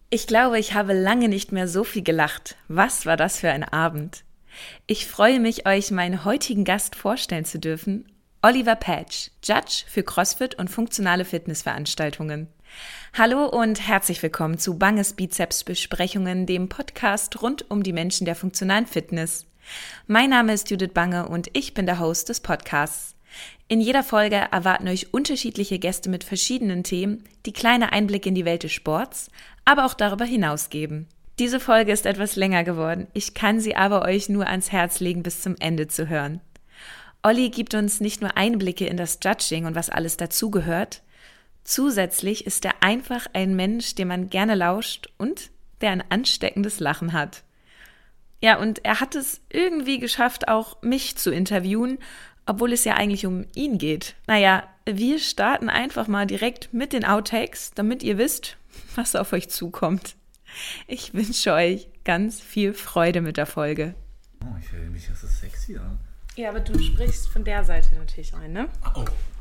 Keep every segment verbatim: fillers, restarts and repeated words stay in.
Ich glaube, ich habe lange nicht mehr so viel gelacht. Was war das für ein Abend? Ich freue mich, euch meinen heutigen Gast vorstellen zu dürfen, Oliver Patch, Judge für CrossFit und funktionale Fitnessveranstaltungen. Hallo und herzlich willkommen zu Banges Bizeps Besprechungen, dem Podcast rund um die Menschen der funktionalen Fitness. Mein Name ist Judith Bange und ich bin der Host des Podcasts. In jeder Folge erwarten euch unterschiedliche Gäste mit verschiedenen Themen, die kleine Einblicke in die Welt des Sports, aber auch darüber hinaus geben. Diese Folge ist etwas länger geworden, ich kann sie aber euch nur ans Herz legen, bis zum Ende zu hören. Olli gibt uns nicht nur Einblicke in das Judging und was alles dazugehört, zusätzlich ist er einfach ein Mensch, dem man gerne lauscht und der ein ansteckendes Lachen hat. Ja, und er hat es irgendwie geschafft, auch mich zu interviewen, obwohl es ja eigentlich um ihn geht. Naja, wir starten einfach mal direkt mit den Outtakes, damit ihr wisst, was auf euch zukommt. Ich wünsche euch ganz viel Freude mit der Folge. Oh, ich fühle mich, das ist sexy an. Ja, aber du sprichst von der Seite natürlich ein, ne? Oh.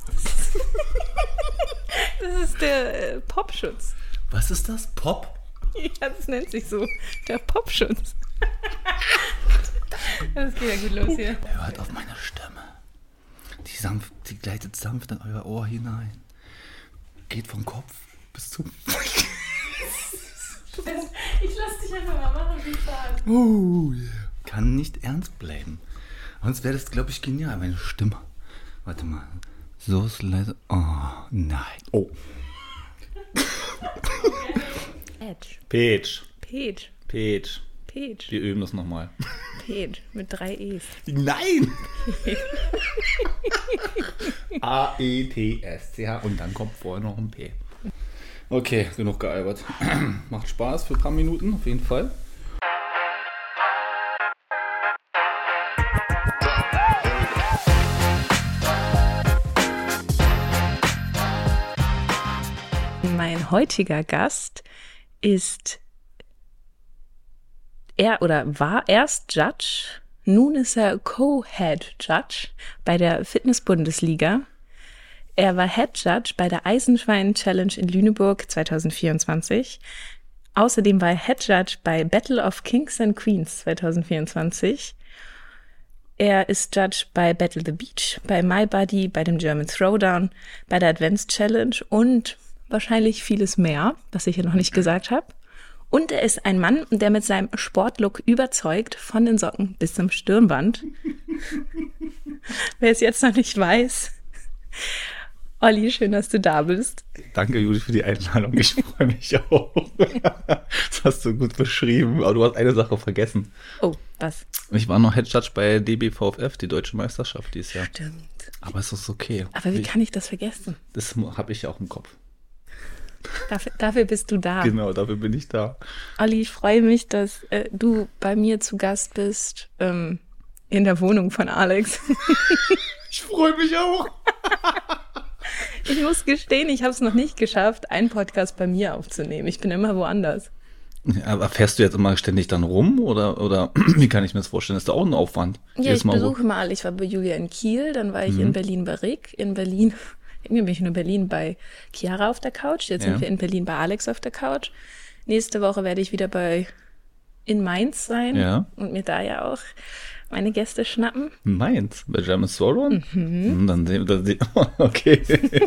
Das ist der äh, Popschutz. Was ist das? Pop? Ja, das nennt sich so. Der Popschutz. Das geht ja gut los hier. Hört auf meine Stimme. Die, sanft, die gleitet sanft in euer Ohr hinein. Geht vom Kopf bis zum... Ich lass dich einfach mal machen, wie ich sage. Oh, yeah. Kann nicht ernst bleiben. Sonst wäre das, glaube ich, genial, meine Stimme. Warte mal. So ist leise. Oh, nein. Oh. Edge. Peach. Peach. Peach. Peach. Wir üben das nochmal. Peach. Mit drei E's. Nein! A E T S C H und dann kommt vorher noch ein P. Okay, genug gealbert. Macht Spaß für ein paar Minuten, auf jeden Fall. Mein heutiger Gast ist er oder war erst Judge, nun ist er Co-Head Judge bei der Fitness-Bundesliga. Er war Head Judge bei der Eisenschwein Challenge in Lüneburg zwanzig vierundzwanzig. Außerdem war er Head Judge bei Battle of Kings and Queens zwanzig vierundzwanzig. Er ist Judge bei Battle the Beach, bei My Buddy, bei dem German Throwdown, bei der Advanced Challenge und wahrscheinlich vieles mehr, was ich hier noch nicht gesagt habe. Und er ist ein Mann, der mit seinem Sportlook überzeugt, von den Socken bis zum Stirnband. Wer es jetzt noch nicht weiß, Olli, schön, dass du da bist. Danke, Judith, für die Einladung. Ich freue mich auch. Das hast du gut beschrieben, aber du hast eine Sache vergessen. Oh, was? Ich war noch Head Judge bei D B V F F, die Deutsche Meisterschaft dieses Jahr. Stimmt. Aber es ist okay. Aber wie kann ich das vergessen? Das habe ich ja auch im Kopf. Dafür, dafür bist du da. Genau, dafür bin ich da. Olli, ich freue mich, dass äh, du bei mir zu Gast bist, ähm, in der Wohnung von Alex. Ich freue mich auch. Ich muss gestehen, ich habe es noch nicht geschafft, einen Podcast bei mir aufzunehmen. Ich bin immer woanders. Aber fährst du jetzt immer ständig dann rum oder, oder wie kann ich mir das vorstellen? Ist da auch ein Aufwand? Ja, ich besuche mal alle. Ich war bei Julia in Kiel, dann war ich mhm. in Berlin bei Rick, in Berlin... Irgendwie bin ich in Berlin bei Chiara auf der Couch. Jetzt ja. sind wir in Berlin bei Alex auf der Couch. Nächste Woche werde ich wieder bei in Mainz sein ja. und mir da ja auch meine Gäste schnappen. Mainz? Bei German Throwdown? Mhm. Dann sehen wir, dann, okay.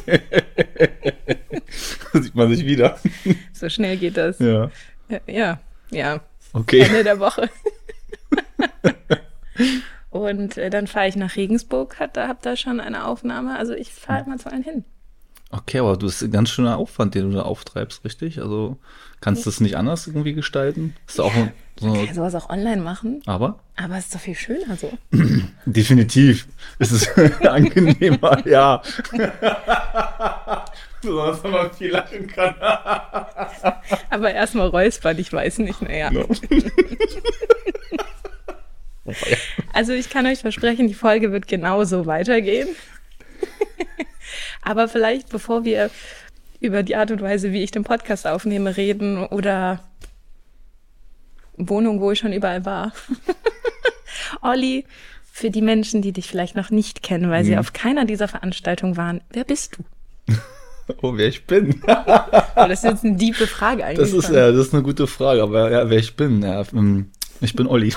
Da sieht man sich wieder. So schnell geht das. Ja. Ja, ja. Okay. Ende der Woche. Und äh, dann fahre ich nach Regensburg, hat, da habt da schon eine Aufnahme. Also ich fahre mal zu allen hin. Okay, aber du hast ein ganz schöner Aufwand, den du da auftreibst, richtig? Also kannst du das nicht anders irgendwie gestalten? Ist da auch ja, so man kann ja sowas auch online machen. Aber? Aber es ist doch viel schöner so. Definitiv. Es ist angenehmer, ja. Besonders wenn man viel lachen kann. Aber erstmal räuspern, ich weiß nicht, naja. No. Also ich kann euch versprechen, die Folge wird genauso weitergehen. Aber vielleicht, bevor wir über die Art und Weise, wie ich den Podcast aufnehme, reden oder Wohnung, wo ich schon überall war. Olli, für die Menschen, die dich vielleicht noch nicht kennen, weil mhm. sie auf keiner dieser Veranstaltungen waren, wer bist du? Oh, wer ich bin? Das ist jetzt eine tiefe Frage eigentlich. Das ist, ja, das ist eine gute Frage, aber ja, wer ich bin? Ja, ich bin Olli.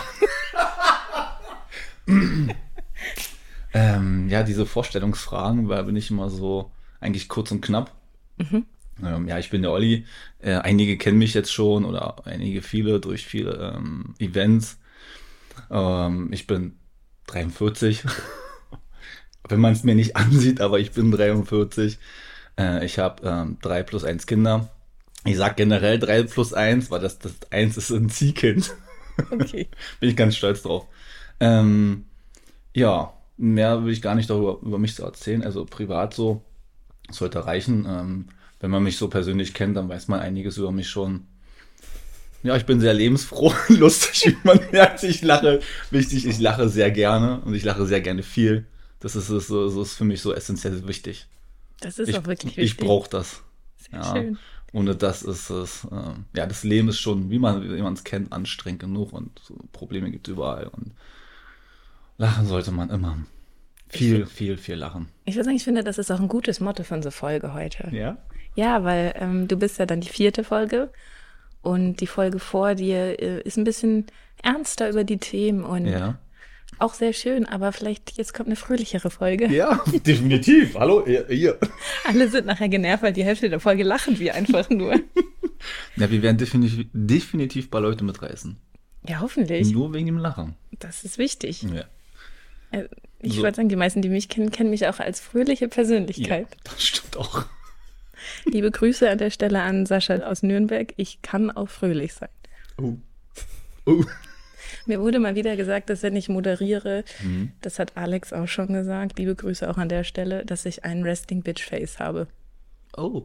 ähm, ja, diese Vorstellungsfragen, da bin ich immer so eigentlich kurz und knapp. Mhm. Ähm, ja, ich bin der Olli. Äh, einige kennen mich jetzt schon oder einige viele durch viele ähm, Events. Ähm, ich bin dreiundvierzig. Wenn man es mir nicht ansieht, aber ich bin dreiundvierzig. Äh, ich habe ähm, drei plus eins Kinder. Ich sag generell drei plus eins, weil das, das eins ist ein Ziehkind. Okay. Bin ich ganz stolz drauf. Ähm, ja, mehr will ich gar nicht darüber über mich zu erzählen. Also privat so, sollte reichen. Ähm, wenn man mich so persönlich kennt, dann weiß man einiges über mich schon. Ja, ich bin sehr lebensfroh, lustig, wie man merkt. Ich lache, wichtig, ich lache sehr gerne und ich lache sehr gerne viel. Das ist, ist, so, so ist für mich so essentiell wichtig. Das ist ich, auch wirklich wichtig. Ich brauche das. Sehr ja. schön. Ohne das ist es, äh, ja, das Leben ist schon, wie man wie man es kennt, anstrengend genug und so Probleme gibt es überall. Und lachen sollte man immer. Viel, ich, viel, viel lachen. Ich würde sagen, ich finde, das ist auch ein gutes Motto für unsere Folge heute. Ja? Ja, weil ähm, du bist ja dann die vierte Folge und die Folge vor dir äh, ist ein bisschen ernster über die Themen und ja. auch sehr schön, aber vielleicht jetzt kommt eine fröhlichere Folge. Ja, definitiv. Hallo, ihr. ihr. Alle sind nachher genervt, weil die Hälfte der Folge lachen wir einfach nur. Ja, wir werden definitiv, definitiv ein paar Leute mitreißen. Ja, hoffentlich. Nur wegen dem Lachen. Das ist wichtig. Ja. Ich so. würde sagen, die meisten, die mich kennen, kennen mich auch als fröhliche Persönlichkeit. Ja, das stimmt auch. Liebe Grüße an der Stelle an Sascha aus Nürnberg. Ich kann auch fröhlich sein. Oh. Oh. Mir wurde mal wieder gesagt, dass wenn ich moderiere, mhm. das hat Alex auch schon gesagt, liebe Grüße auch an der Stelle, dass ich ein Resting Bitch Face habe. Oh.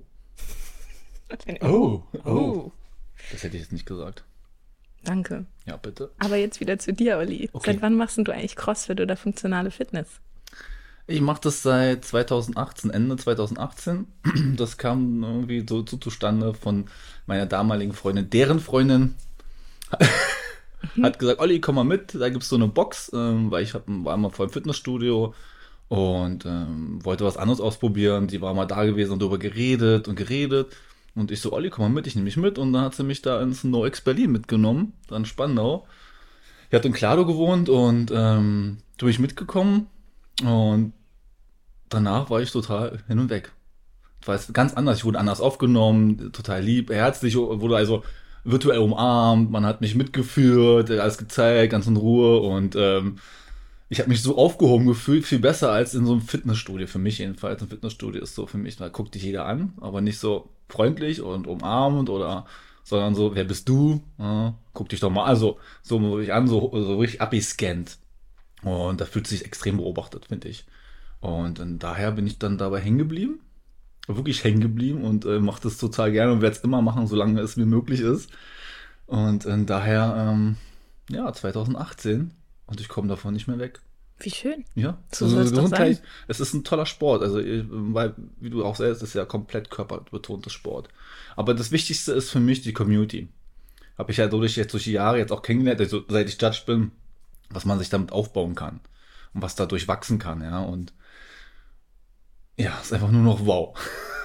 Oh. Oh. Oh. Das hätte ich jetzt nicht gesagt. Danke. Ja, bitte. Aber jetzt wieder zu dir, Olli. Okay. Seit wann machst du eigentlich CrossFit oder funktionale Fitness? Ich mache das seit zweitausendachtzehn, Ende zweitausendachtzehn. Das kam irgendwie so zu, zustande von meiner damaligen Freundin. Deren Freundin hat gesagt, Olli, komm mal mit, da gibt's so eine Box, ähm, weil ich hab, war mal vor dem Fitnessstudio und ähm, wollte was anderes ausprobieren. Die war mal da gewesen und darüber geredet und geredet. Und ich so, Olli, komm mal mit, ich nehme dich mit. Und dann hat sie mich da ins No X Berlin mitgenommen, dann Spandau. Ich hatte in Klado gewohnt und ähm, da bin ich mitgekommen. Und danach war ich total hin und weg. Das war jetzt ganz anders. Ich wurde anders aufgenommen, total lieb, herzlich, wurde also virtuell umarmt, man hat mich mitgeführt, alles gezeigt, ganz in Ruhe. Und ähm, ich habe mich so aufgehoben gefühlt, viel besser als in so einem Fitnessstudio. Für mich jedenfalls. Ein Fitnessstudio ist so für mich, da guckt dich jeder an, aber nicht so freundlich und umarmend oder, sondern so, wer bist du? Ja, guck dich doch mal, also so wirklich an, so, so richtig abgescannt. Und da fühlt sich extrem beobachtet, finde ich. Und, und daher bin ich dann dabei hängen geblieben, wirklich hängen geblieben und äh, mache das total gerne und werde es immer machen, solange es mir möglich ist. Und äh, daher, ähm, ja, zweitausendachtzehn und ich komme davon nicht mehr weg. Wie schön. Ja, so soll es doch sein. Es ist ein toller Sport, also weil, wie du auch sagst, ist ja komplett körperbetonter Sport. Aber das Wichtigste ist für mich die Community. Habe ich ja dadurch jetzt durch die Jahre jetzt auch kennengelernt, also seit ich Judge bin, was man sich damit aufbauen kann und was dadurch wachsen kann, ja, und ja, ist einfach nur noch wow.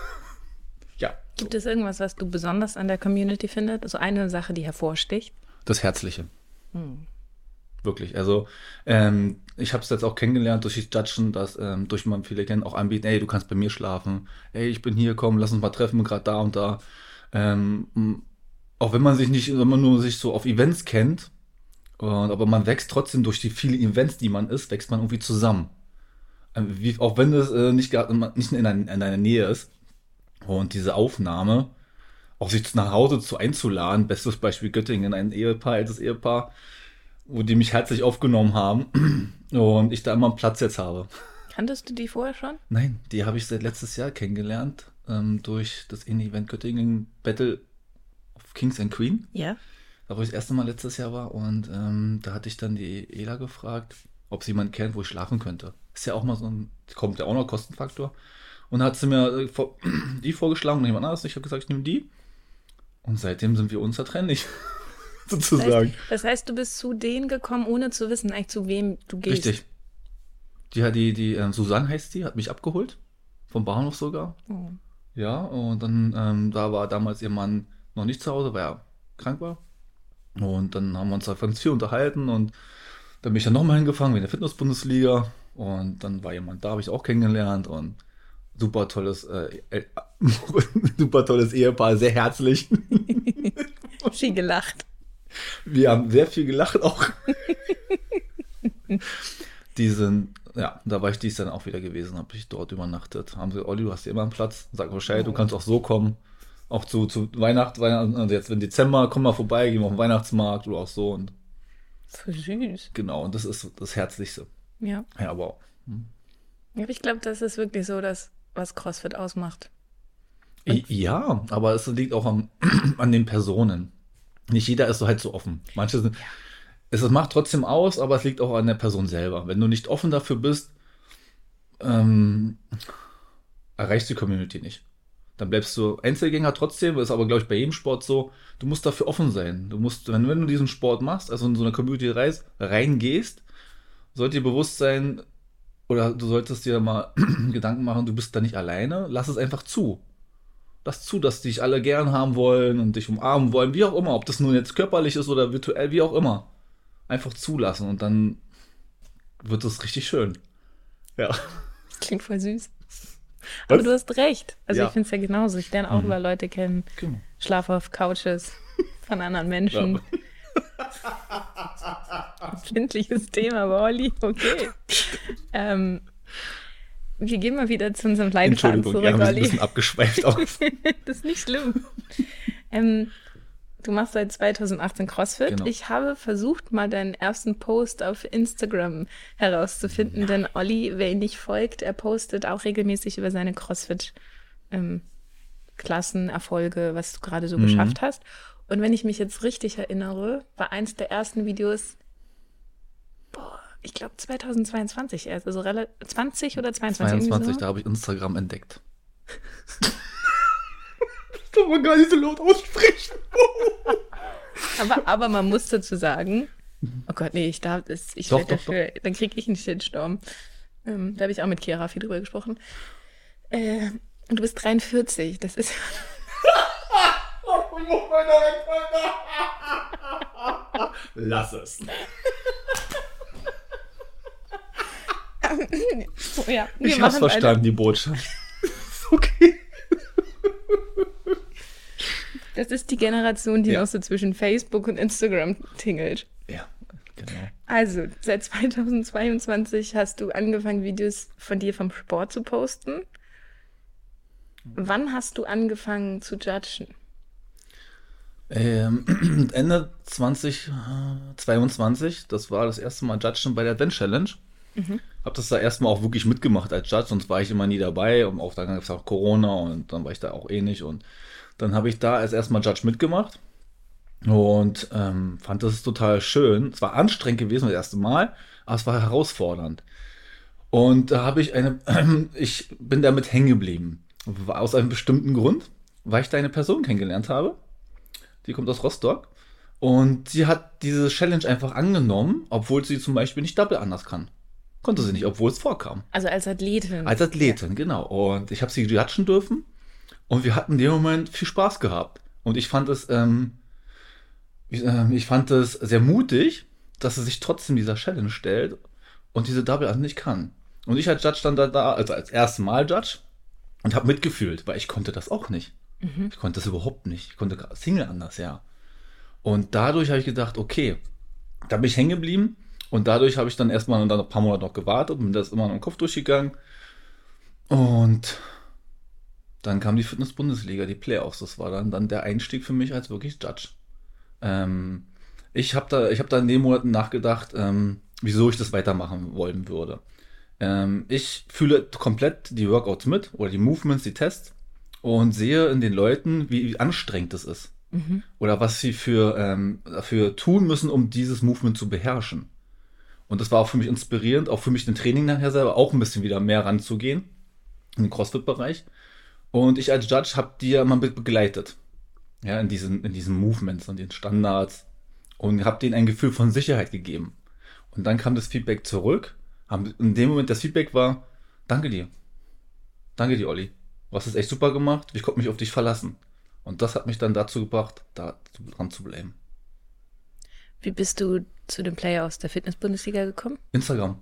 Ja. Gibt es irgendwas, was du besonders an der Community findest? Also eine Sache, die hervorsticht? Das Herzliche. Hm. Wirklich, also ähm, ich habe es jetzt auch kennengelernt durch das Judgen, dass ähm, durch man viele kennen, auch anbieten, ey, du kannst bei mir schlafen, ey, ich bin hier, komm, lass uns mal treffen, gerade da und da. Ähm, auch wenn man sich nicht, wenn man nur sich so auf Events kennt, und, aber man wächst trotzdem durch die vielen Events, die man ist, wächst man irgendwie zusammen. Ähm, wie, auch wenn es äh, nicht, gar, nicht in, deiner, in deiner Nähe ist. Und diese Aufnahme, auch sich nach Hause zu einzuladen, bestes Beispiel Göttingen, ein Ehepaar, altes Ehepaar, wo die mich herzlich aufgenommen haben und ich da immer einen Platz jetzt habe. Kanntest du die vorher schon? Nein, die habe ich seit letztes Jahr kennengelernt, ähm, durch das Indie-Event Göttingen Battle of Kings and Queen. Ja. Da wo ich das erste Mal letztes Jahr war und ähm, da hatte ich dann die Ela gefragt, ob sie jemanden kennt, wo ich schlafen könnte. Ist ja auch mal so ein, kommt ja auch noch Kostenfaktor. Und da hat sie mir äh, vor, die vorgeschlagen und jemand anderes. Ich habe gesagt, ich nehme die. Und seitdem sind wir unzertrennlich. Sozusagen. Das heißt, das heißt, du bist zu denen gekommen, ohne zu wissen, eigentlich zu wem du gehst. Richtig. Die, die, die äh, Susanne heißt die, hat mich abgeholt. Vom Bahnhof sogar. Oh. Ja, und dann, ähm, da war damals ihr Mann noch nicht zu Hause, weil er krank war. Und dann haben wir uns da ganz viel unterhalten und dann bin ich dann nochmal hingefahren wegen der Fitness-Bundesliga. Und dann war jemand da, habe ich auch kennengelernt und super tolles, äh, äh, super tolles Ehepaar, sehr herzlich. Viel gelacht. Wir haben sehr viel gelacht auch. Die sind, ja, da war ich dies dann auch wieder gewesen, habe ich dort übernachtet. Haben sie, Olli, du hast hier immer einen Platz, sag Bescheid, du Oh, kannst auch so kommen. Auch zu, zu Weihnacht, Weihnachten, also jetzt im Dezember, komm mal vorbei, gehen wir auf den Weihnachtsmarkt oder auch so. Und so süß. genau, und das ist das Herzlichste. Ja. Ja, aber auch. Ja, ich glaube, das ist wirklich so, das, was CrossFit ausmacht. I- Ja, aber es liegt auch am, an den Personen. Nicht jeder ist so halt so offen. Manche sind, es macht trotzdem aus, aber es liegt auch an der Person selber. Wenn du nicht offen dafür bist, ähm, erreichst du die Community nicht. Dann bleibst du Einzelgänger trotzdem, ist aber, glaube ich, bei jedem Sport so, du musst dafür offen sein. Du musst, wenn, wenn du diesen Sport machst, also in so eine Community reist, reingehst, sollte dir bewusst sein, oder du solltest dir mal Gedanken machen, du bist da nicht alleine, lass es einfach zu. Lass zu, dass dich alle gern haben wollen und dich umarmen wollen, wie auch immer, ob das nun jetzt körperlich ist oder virtuell, wie auch immer. Einfach zulassen und dann wird es richtig schön. Ja. Das klingt voll süß. Aber Was? du hast recht. Also Ja. ich finde es ja genauso. Ich lerne auch Mhm. über Leute kennen, Genau. schlafe auf Couches von anderen Menschen. Empfindliches Thema, aber Olli, okay. Ähm, wir gehen mal wieder zu unserem Leitfaden Entschuldigung, zurück, ja, wir sind ein Olli. bisschen abgeschweift aus. Das ist nicht schlimm. Ähm, du machst seit zweitausendachtzehn CrossFit. Genau. Ich habe versucht, mal deinen ersten Post auf Instagram herauszufinden, denn Olli, wer ihn nicht folgt, er postet auch regelmäßig über seine CrossFit-Klassen, Erfolge, was du gerade so Mhm. geschafft hast. Und wenn ich mich jetzt richtig erinnere, war eins der ersten Videos, boah, ich glaube zweitausendzweiundzwanzig erst, also relativ zwanzig oder zweiundzwanzig. irgendwie zweiundzwanzig, so. da habe ich Instagram entdeckt. Das kann man gar nicht so laut aussprechen. Aber, aber man muss dazu sagen, oh Gott, nee, ich darf das, ich Doch, werde doch, dafür, dann kriege ich einen Shitstorm. Ähm, da habe ich auch mit Kira viel drüber gesprochen. Äh, und du bist dreiundvierzig, das ist, Lass es. oh ja, wir Ich hab's machen verstanden, die Botschaft. Ist okay. Weiter. Das ist die Generation, die Ja. noch so zwischen Facebook und Instagram tingelt. Ja, genau. Also, seit zweitausendzweiundzwanzig hast du angefangen, Videos von dir vom Sport zu posten. Wann hast du angefangen zu judgen? Ähm, Ende zwanzig zweiundzwanzig, das war das erste Mal Judgen bei der Advent Challenge. Hab das da erstmal auch wirklich mitgemacht als Judge, sonst war ich immer nie dabei. Und auch dann gab es auch Corona und dann war ich da auch eh nicht. Und dann habe ich da als erstmal Judge mitgemacht und ähm, fand das total schön. Es war anstrengend gewesen das erste Mal, aber es war herausfordernd. Und da habe ich eine, ich bin damit hängen geblieben. War aus einem bestimmten Grund, weil ich da eine Person kennengelernt habe. Die kommt aus Rostock. Und sie hat diese Challenge einfach angenommen, obwohl sie zum Beispiel nicht Double anders kann. Konnte sie nicht, obwohl es vorkam. Also als Athletin. Als Athletin, genau. Und ich habe sie judgen dürfen. Und wir hatten in dem Moment viel Spaß gehabt. Und ich fand es, ähm, ich, ähm, ich fand es sehr mutig, dass sie sich trotzdem dieser Challenge stellt und diese Double anders nicht kann. Und ich als Judge stand da, da also als erstes Mal Judge und habe mitgefühlt, weil ich konnte das auch nicht. Ich konnte das überhaupt nicht. Ich konnte gerade Single anders, ja. Und dadurch habe ich gedacht, okay, da bin ich hängen geblieben und dadurch habe ich dann erstmal dann ein paar Monate noch gewartet und bin das immer noch im Kopf durchgegangen. Und dann kam die Fitness-Bundesliga, die Playoffs. Das war dann, dann der Einstieg für mich als wirklich Judge. Ähm, ich habe da, ich hab da in den Monaten nachgedacht, ähm, wieso ich das weitermachen wollen würde. Ähm, ich fühle komplett die Workouts mit oder die Movements, die Tests und sehe in den Leuten, wie, wie anstrengend es ist. Oder was sie für, ähm, dafür tun müssen, um dieses Movement zu beherrschen. Und das war auch für mich inspirierend, auch für mich den Training nachher selber auch ein bisschen wieder mehr ranzugehen, in den CrossFit-Bereich. Und ich als Judge habe die ja mal be- begleitet. Ja, in diesen, in diesen Movements und den Standards. Und habe denen ein Gefühl von Sicherheit gegeben. Und dann kam das Feedback zurück. Haben, in dem Moment das Feedback war, danke dir. Danke dir, Olli. Du hast es echt super gemacht, ich konnte mich auf dich verlassen. Und das hat mich dann dazu gebracht, da dran zu bleiben. Wie bist du zu dem Player aus der Fitness-Bundesliga gekommen? Instagram.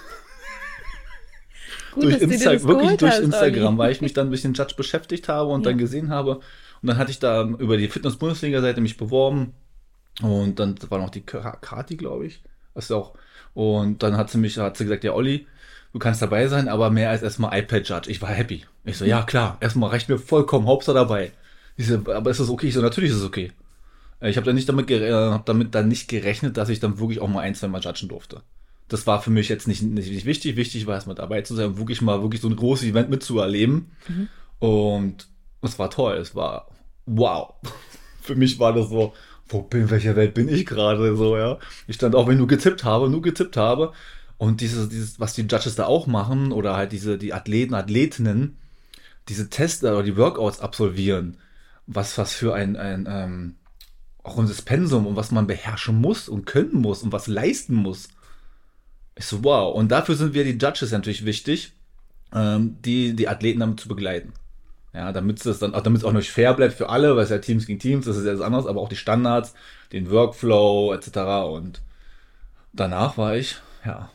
Gut, durch dass du dir Insta das wirklich geholt durch hast, Instagram, Olli. weil ich mich dann ein bisschen Judge beschäftigt habe und Ja. dann gesehen habe. Und dann hatte ich da über die Fitness-Bundesliga-Seite mich beworben. Und dann war noch die Ka- Kati, glaube ich. Das ist auch. Und dann hat sie mich, hat sie gesagt, ja, Olli, du kannst dabei sein, aber mehr als erstmal iPad-Judge. Ich war happy. Ich so, ja, klar, erstmal reicht mir vollkommen, Hauptsache dabei. Ich so, aber ist das okay? Ich so, natürlich ist es okay. Äh, Ich habe dann nicht damit, gere- äh, hab damit dann nicht gerechnet, dass ich dann wirklich auch mal ein, zwei Mal judgen durfte. Das war für mich jetzt nicht, nicht, nicht wichtig. Wichtig war erstmal dabei zu sein, wirklich mal wirklich so ein großes Event mitzuerleben. Mhm. Und es war toll. Es war wow. Für mich war das so, wo bin, in welcher Welt bin ich gerade so, ja. Ich stand auch, wenn du getippt habe, nur getippt habe. Und dieses, dieses, was die Judges da auch machen, oder halt diese, die Athleten, Athletinnen, diese Tests oder die Workouts absolvieren, was, was für ein, ein, ähm, auch unser Pensum und was man beherrschen muss und können muss und was leisten muss. Ich so, wow. Und dafür sind wir, die Judges, natürlich wichtig, ähm, die, die Athleten damit zu begleiten. Ja, damit es dann auch, damit es auch nicht fair bleibt für alle, weil es ja Teams gegen Teams, das ist ja etwas anderes, aber auch die Standards, den Workflow et cetera. Und danach war ich, ja,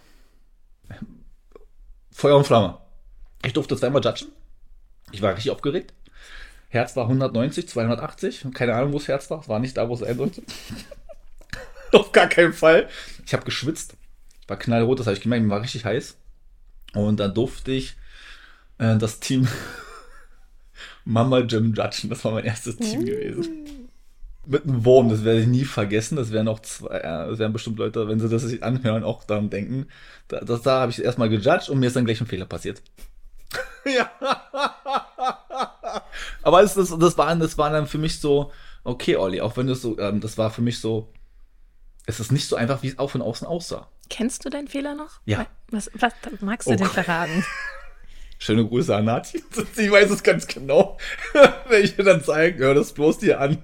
Feuer und Flamme. Ich durfte zweimal judgen. Ich war richtig aufgeregt. Herz war hundertneunzig, zweihundertachtzig. Keine Ahnung, wo das Herz war. Es war nicht da, wo es sein sollte. Auf gar keinen Fall. Ich habe geschwitzt. Ich war knallrot, das habe ich gemerkt. Mir war richtig heiß. Und dann durfte ich äh, das Team Mama Gym judgen. Das war mein erstes Team gewesen. Mit einem Wurm, das werde ich nie vergessen. Das werden auch zwei, äh, das werden bestimmt Leute, wenn sie das sich anhören, auch daran denken. Da, das, da habe ich erstmal gejudged und mir ist dann gleich ein Fehler passiert. Ja. Aber es, das, das, war, das war dann für mich so, okay, Olli, auch wenn du so, ähm, das war für mich so, es ist nicht so einfach, wie es auch von außen aussah. Kennst du deinen Fehler noch? Ja. Was, was magst du Oh denn Gott. verraten? Schöne Grüße an Nati. Sie weiß es ganz genau, wenn ich ihr dann zeige, hör das bloß dir an.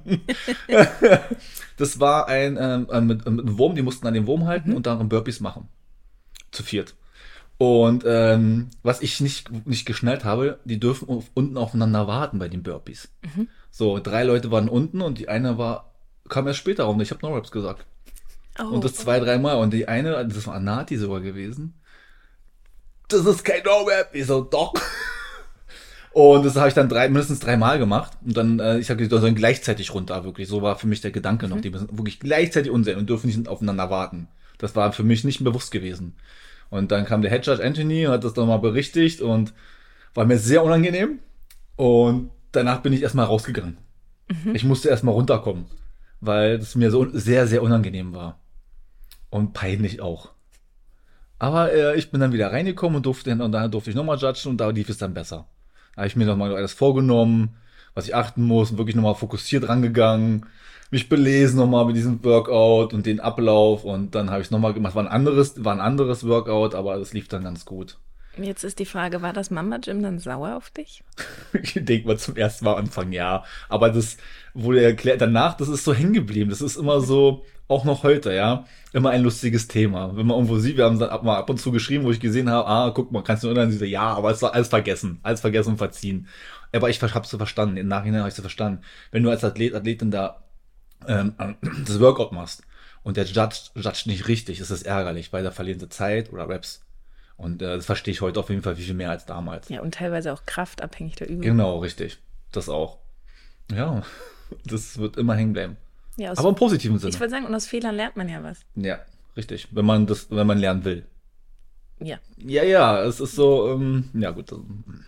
Das war ein ähm, mit, mit einem Wurm, die mussten an den Wurm halten Mhm. und dann Burpees machen. Zu viert. Und ähm, was ich nicht, nicht geschnallt habe, die dürfen auf, unten aufeinander warten bei den Burpees. Mhm. So, drei Leute waren unten und die eine war, kam erst später rum. Ich habe No-Raps gesagt. Oh, Und das zwei, dreimal. Und die eine, das war Nati sogar gewesen. Das ist kein No-Rap. Ich so, doch. Und das habe ich dann drei, mindestens dreimal gemacht. Und dann, äh, ich habe gesagt, sollen gleichzeitig runter, wirklich. So war für mich der Gedanke noch. Die müssen wirklich gleichzeitig unten sein und dürfen nicht aufeinander warten. Das war für mich nicht bewusst gewesen. Und dann kam der Head Judge Anthony und hat das nochmal berichtigt und war mir sehr unangenehm. Und danach bin ich erstmal rausgegangen. Ich musste erstmal runterkommen, weil das mir so sehr, sehr unangenehm war. Und peinlich auch. Aber äh, ich bin dann wieder reingekommen und durfte und dann durfte ich nochmal judgen und da lief es dann besser. Da habe ich mir nochmal alles vorgenommen, was ich achten muss, und wirklich nochmal fokussiert rangegangen, mich belesen nochmal mit diesem Workout und den Ablauf und dann habe ich es nochmal gemacht. War ein anderes, war ein anderes Workout, aber es lief dann ganz gut. jetzt ist die Frage, war das Mama Jim dann sauer auf dich? Ich denke mal zum ersten Mal Anfang, ja. Aber das wurde erklärt, danach, das ist so hängen geblieben. Das ist immer so, auch noch heute, ja, immer ein lustiges Thema. Wenn man irgendwo sieht, wir haben dann ab, mal ab und zu geschrieben, wo ich gesehen habe, ah, guck mal, kannst du erinnern? Sie so, ja, aber es war alles vergessen. Alles vergessen und verziehen. Aber ich hab's so verstanden. Im Nachhinein habe ich so verstanden. Wenn du als Athlet, Athletin da ähm, das Workout machst und der Judge judge nicht richtig, ist das ärgerlich, weil da verlieren sie Zeit oder Reps. Und äh, das verstehe ich heute auf jeden Fall viel, viel mehr als damals. Ja, und teilweise auch kraftabhängig der Übung. Genau, richtig. Das auch. Ja, das wird immer hängen bleiben. Ja, aus, Aber im positiven ich Sinne. würde sagen, und aus Fehlern lernt man ja was. Ja, richtig. Wenn man das, wenn man lernen will. Ja. Ja, ja, es ist so, ähm, ja gut. ähm,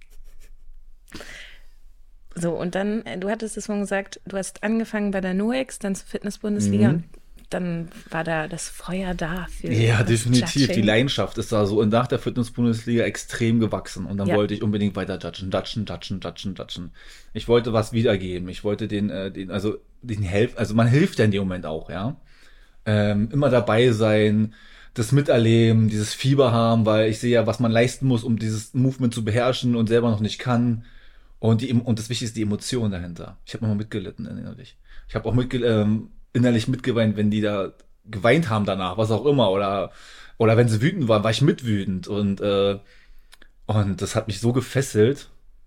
So, und dann, äh, du hattest es vorhin gesagt, du hast angefangen bei der N O E X, dann zur Fitness-Bundesliga Mhm. und dann war da das Feuer da für Ja, das definitiv. Die Judging. Leidenschaft ist da so und nach der Fitness-Bundesliga extrem gewachsen. Und dann Ja. wollte ich unbedingt weiter judgen, judgen, judgen, judgen, judgen. Ich wollte was wiedergeben. Ich wollte den, äh, den, also den helfen, also man hilft ja in dem Moment auch, ja. Ähm, immer dabei sein, das miterleben, dieses Fieber haben, weil ich sehe ja, was man leisten muss, um dieses Movement zu beherrschen und selber noch nicht kann. Und, die, und das Wichtigste ist die Emotion dahinter. Ich habe nochmal mitgelitten innerlich. Ich habe auch mitge ähm, innerlich mitgeweint, wenn die da geweint haben danach, was auch immer. Oder, oder wenn sie wütend waren, war ich mitwütend. Und, äh, und das hat mich so gefesselt.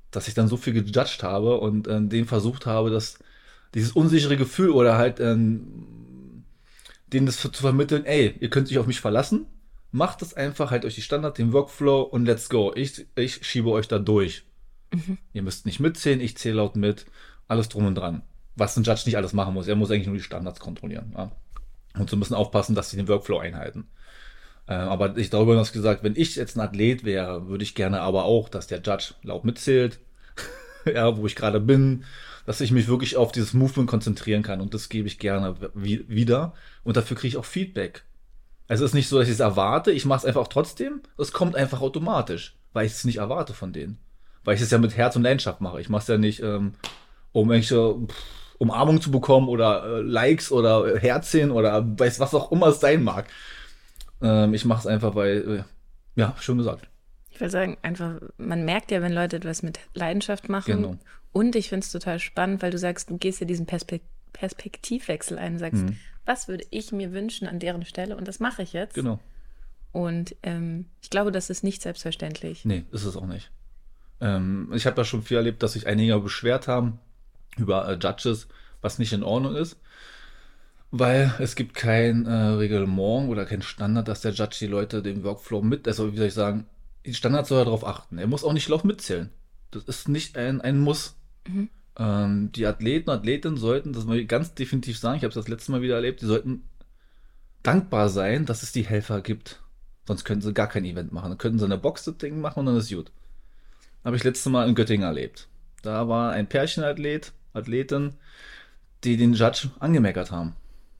dass ich dann so viel gejudged habe und äh, denen versucht habe, dass dieses unsichere Gefühl oder halt ähm, denen das zu vermitteln, ey, ihr könnt euch auf mich verlassen, macht es einfach, halt euch die Standard, den Workflow und let's go. Ich, ich schiebe euch da durch. Mhm. Ihr müsst nicht mitzählen, ich zähle laut mit, alles drum und dran. Was ein Judge nicht alles machen muss, er muss eigentlich nur die Standards kontrollieren. Ja? Und so müssen aufpassen, dass sie den Workflow einhalten. Äh, aber ich darüber hinaus gesagt, wenn ich jetzt ein Athlet wäre, würde ich gerne aber auch, dass der Judge laut mitzählt, ja, wo ich gerade bin, dass ich mich wirklich auf dieses Movement konzentrieren kann und das gebe ich gerne wie, wieder und dafür kriege ich auch Feedback. Also es ist nicht so, dass ich es erwarte, ich mache es einfach auch trotzdem, es kommt einfach automatisch, weil ich es nicht erwarte von denen. Weil ich es ja mit Herz und Leidenschaft mache. Ich mache es ja nicht, ähm, um irgendwelche pff, Umarmung zu bekommen oder äh, Likes oder äh, Herzchen oder weiß was auch immer es sein mag. Ähm, ich mache es einfach, weil, äh, ja, schon gesagt. Ich will sagen, einfach, man merkt ja, wenn Leute etwas mit Leidenschaft machen. Genau. Und ich finde es total spannend, weil du sagst, du gehst ja diesen Perspek- Perspektivwechsel ein und sagst, mhm. was würde ich mir wünschen an deren Stelle? Und das mache ich jetzt. Genau. Und ähm, ich glaube, das ist nicht selbstverständlich. Nee, ist es auch nicht. Ähm, ich habe ja schon viel erlebt, dass sich einige beschwert haben über äh, Judges, was nicht in Ordnung ist. Weil es gibt kein äh, Reglement oder kein Standard, dass der Judge die Leute den Workflow mit, also wie soll ich sagen, die Standards soll er darauf achten. Er muss auch nicht laut mitzählen. Das ist nicht ein, ein Muss. Mhm. Ähm, die Athleten und Athletinnen sollten, das muss ich ganz definitiv sagen, ich habe es das letzte Mal wieder erlebt, die sollten dankbar sein, dass es die Helfer gibt. Sonst könnten sie gar kein Event machen. Dann könnten sie eine Box-Ding machen und dann ist gut. Habe ich letztes Mal in Göttingen erlebt. Da war ein Pärchenathlet, Athletin, die den Judge angemeckert haben.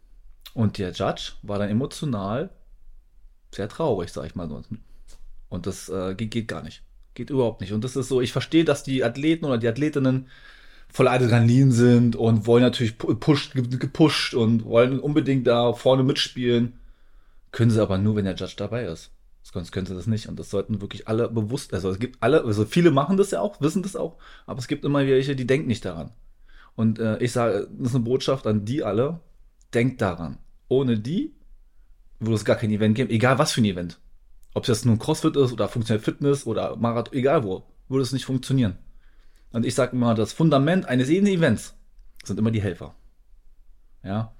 Und der Judge war dann emotional sehr traurig, sag ich mal so. Und das äh, geht, geht gar nicht. Geht überhaupt nicht. Und das ist so, ich verstehe, dass die Athleten oder die Athletinnen voller Adrenalin sind und wollen natürlich gepusht, gepusht und wollen unbedingt da vorne mitspielen. Können sie aber nur, wenn der Judge dabei ist. Sonst können sie das nicht. Und das sollten wirklich alle bewusst, also es gibt alle, also viele machen das ja auch, wissen das auch, aber es gibt immer welche, die denken nicht daran. Und äh, ich sage, das ist eine Botschaft an die alle, denkt daran. Ohne die würde es gar kein Event geben, egal was für ein Event. Ob es jetzt nun CrossFit ist oder Funktionelle Fitness oder Marathon, egal wo, würde es nicht funktionieren. Und ich sage immer, das Fundament eines jeden Events sind immer die Helfer. Ja.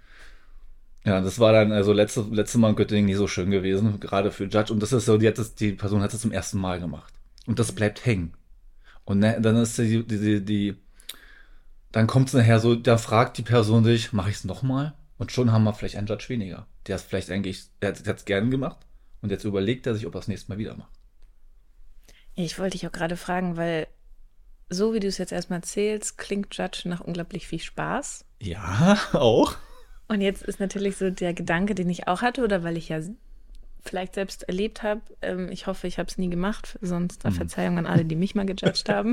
Ja, das war dann also letzte, letzte Mal in Göttingen nicht so schön gewesen, gerade für Judge. Und das ist so, die, hat das, die Person hat das zum ersten Mal gemacht. Und das bleibt hängen. Und ne, dann ist die, die, die, die dann kommt es nachher so, da fragt die Person sich, mache ich es nochmal? Und schon haben wir vielleicht einen Judge weniger. Der ist vielleicht eigentlich, der hat es gerne gemacht. Und jetzt überlegt er sich, ob er das nächste Mal wieder macht. Ich wollte dich auch gerade fragen, weil so wie du es jetzt erstmal erzählst, klingt Judge nach unglaublich viel Spaß. Ja, auch. Und jetzt ist natürlich so der Gedanke, den ich auch hatte, oder weil ich ja vielleicht selbst erlebt habe, ähm, ich hoffe, ich habe es nie gemacht, sonst mhm. Verzeihung an alle, die mich mal gejudged haben.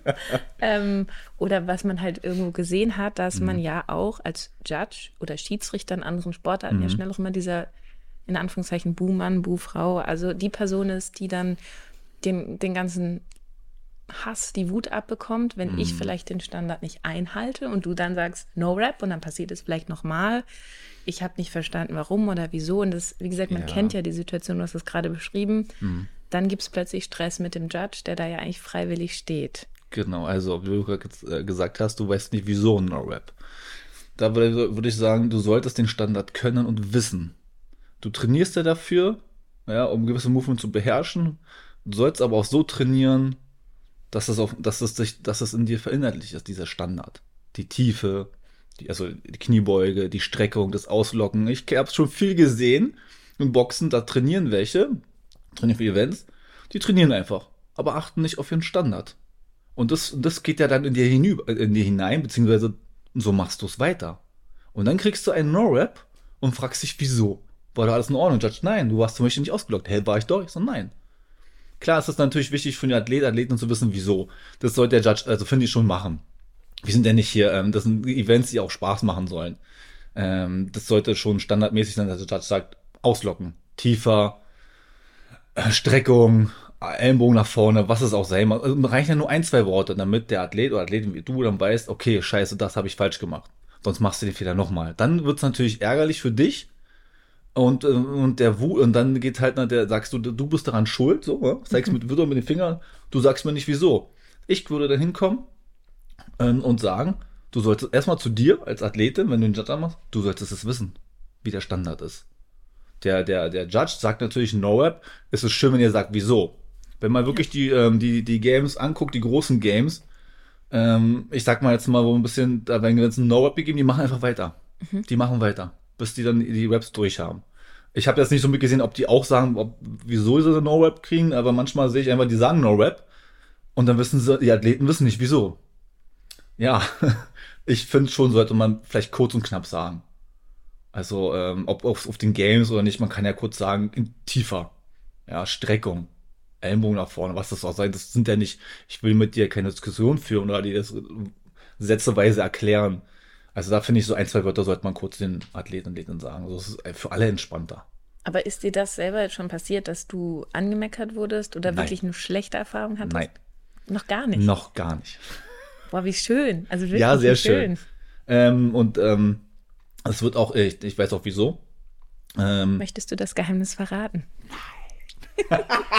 ähm, oder was man halt irgendwo gesehen hat, dass mhm. man ja auch als Judge oder Schiedsrichter in anderen Sportarten mhm. ja schnell auch immer dieser, in Anführungszeichen, Buhmann, Buhfrau, also die Person ist, die dann den, den ganzen Hass, die Wut abbekommt, wenn mm. ich vielleicht den Standard nicht einhalte und du dann sagst, no rap und dann passiert es vielleicht nochmal. Ich habe nicht verstanden, warum oder wieso. Und das, wie gesagt, man ja. kennt ja die Situation, du hast es gerade beschrieben. Mm. Dann gibt es plötzlich Stress mit dem Judge, der da ja eigentlich freiwillig steht. Genau, also wie du gerade gesagt hast, du weißt nicht, wieso no rap. Da würde, würde ich sagen, du solltest den Standard können und wissen. Du trainierst ja dafür, ja, um gewisse Movements zu beherrschen. Du sollst aber auch so trainieren, dass es, auf, dass, es sich, dass es in dir verinnerlicht ist, dieser Standard. Die Tiefe, die, also die Kniebeuge, die Streckung, das Auslocken. Ich habe schon viel gesehen im Boxen, da trainieren welche, trainieren für Events, die trainieren einfach, aber achten nicht auf ihren Standard. Und das, das geht ja dann in dir, hinüber, in dir hinein, beziehungsweise so machst du es weiter. Und dann kriegst du einen No-Rap und fragst dich, wieso? War da alles in Ordnung? Judge, nein, du warst zum Beispiel nicht ausgelockt. Hä, war ich doch? Ich so, nein. Klar ist es natürlich wichtig für den Athlet, Athleten zu wissen, wieso. Das sollte der Judge, also finde ich, schon machen. Wir sind ja nicht hier, ähm, das sind Events, die auch Spaß machen sollen. Ähm, das sollte schon standardmäßig sein, dass der Judge sagt, auslocken, tiefer, äh, Streckung, Ellenbogen nach vorne, was es auch sein mag. Also reichen ja nur ein, zwei Worte, damit der Athlet oder Athletin wie du dann weißt, okay, scheiße, das habe ich falsch gemacht. Sonst machst du den Fehler nochmal. Dann wird es natürlich ärgerlich für dich. Und, und der Wu, und dann geht halt, der sagst du, du bist daran schuld, so, ja? Zeigst mit, mit den Fingern, du sagst mir nicht wieso. Ich würde dann hinkommen ähm, und sagen, du solltest erstmal zu dir als Athletin, wenn du den Judge machst, du solltest es wissen, wie der Standard ist. Der, der, der Judge sagt natürlich, No-Rap, es ist schön, wenn ihr sagt, wieso. Wenn man wirklich die, ähm, die, die Games anguckt, die großen Games, ähm, ich sag mal jetzt mal, wo ein bisschen, da wenn es einen No-Rap gegeben, die machen einfach weiter. Mhm. Die machen weiter, bis die dann die Raps durch haben. Ich habe jetzt nicht so mitgesehen, ob die auch sagen, ob, wieso sie No-Rap kriegen, aber manchmal sehe ich einfach, die sagen No-Rap und dann wissen sie, die Athleten wissen nicht, wieso. Ja, ich finde schon, sollte man vielleicht kurz und knapp sagen. Also, ähm, ob auf, auf den Games oder nicht, man kann ja kurz sagen, in tiefer. Ja, Streckung, Ellenbogen nach vorne, was das auch sein, das sind ja nicht, ich will mit dir keine Diskussion führen oder dir das sätzeweise erklären. Also da finde ich, so ein, zwei Wörter sollte man kurz den Athleten und Athletinnen sagen. Also das ist für alle entspannter. Aber ist dir das selber jetzt schon passiert, dass du angemeckert wurdest oder Nein. wirklich eine schlechte Erfahrung hattest? Nein. Noch gar nicht? Noch gar nicht. Boah, wie schön. Also wirklich ja, sehr schön. schön. Ähm, und ähm, es wird auch, ich, ich weiß auch wieso. Ähm, Möchtest du das Geheimnis verraten? Nein.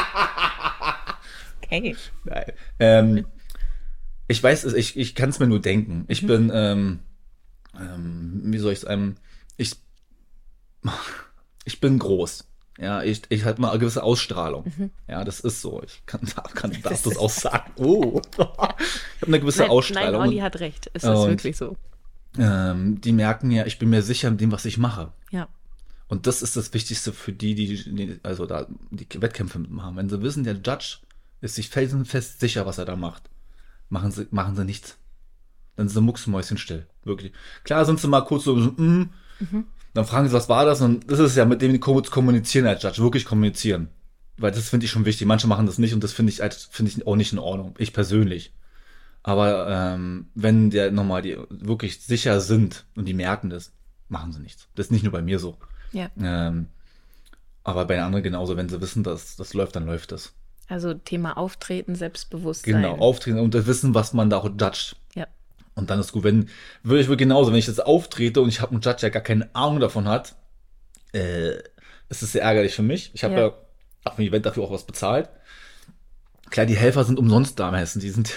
Okay. Nein. Ähm, ich weiß, ich, ich kann es mir nur denken. Ich mhm. bin, ähm, ähm, wie soll ich es einem, ich, ich bin groß. Ja, ich, ich halt mal eine gewisse Ausstrahlung. Mhm. Ja, das ist so. Ich kann, kann darf das, das auch sagen. Oh. Ich habe eine gewisse nein, Ausstrahlung. Nein, Olli hat recht. Es ist wirklich so. Ähm, die merken ja, ich bin mir sicher mit dem, was ich mache. Ja. Und das ist das Wichtigste für die, die, also da die Wettkämpfe mitmachen. Wenn sie wissen, der Judge ist sich felsenfest sicher, was er da macht, machen sie, machen sie nichts. Dann sind sie mucksmäuschenstill. Wirklich. Klar sind sie mal kurz so, mm, mhm. Dann fragen sie, was war das? Und das ist ja mit dem die kommunizieren als Judge, wirklich kommunizieren. Weil das finde ich schon wichtig. Manche machen das nicht und das finde ich, finde ich auch nicht in Ordnung. Ich persönlich. Aber ähm, wenn der nochmal die wirklich sicher sind und die merken das, machen sie nichts. Das ist nicht nur bei mir so. Ja. Ähm, aber bei den anderen genauso, wenn sie wissen, dass das läuft, dann läuft das. Also Thema Auftreten, Selbstbewusstsein. Genau, Auftreten und das Wissen, was man da auch judgt. Ja. Und dann ist gut, wenn, würde ich wohl genauso, wenn ich jetzt auftrete und ich habe einen Judge, der gar keine Ahnung davon hat, äh, es ist sehr ärgerlich für mich. Ich habe ja. ja auf dem Event dafür auch was bezahlt. Klar, die Helfer sind umsonst da am Hessen, die sind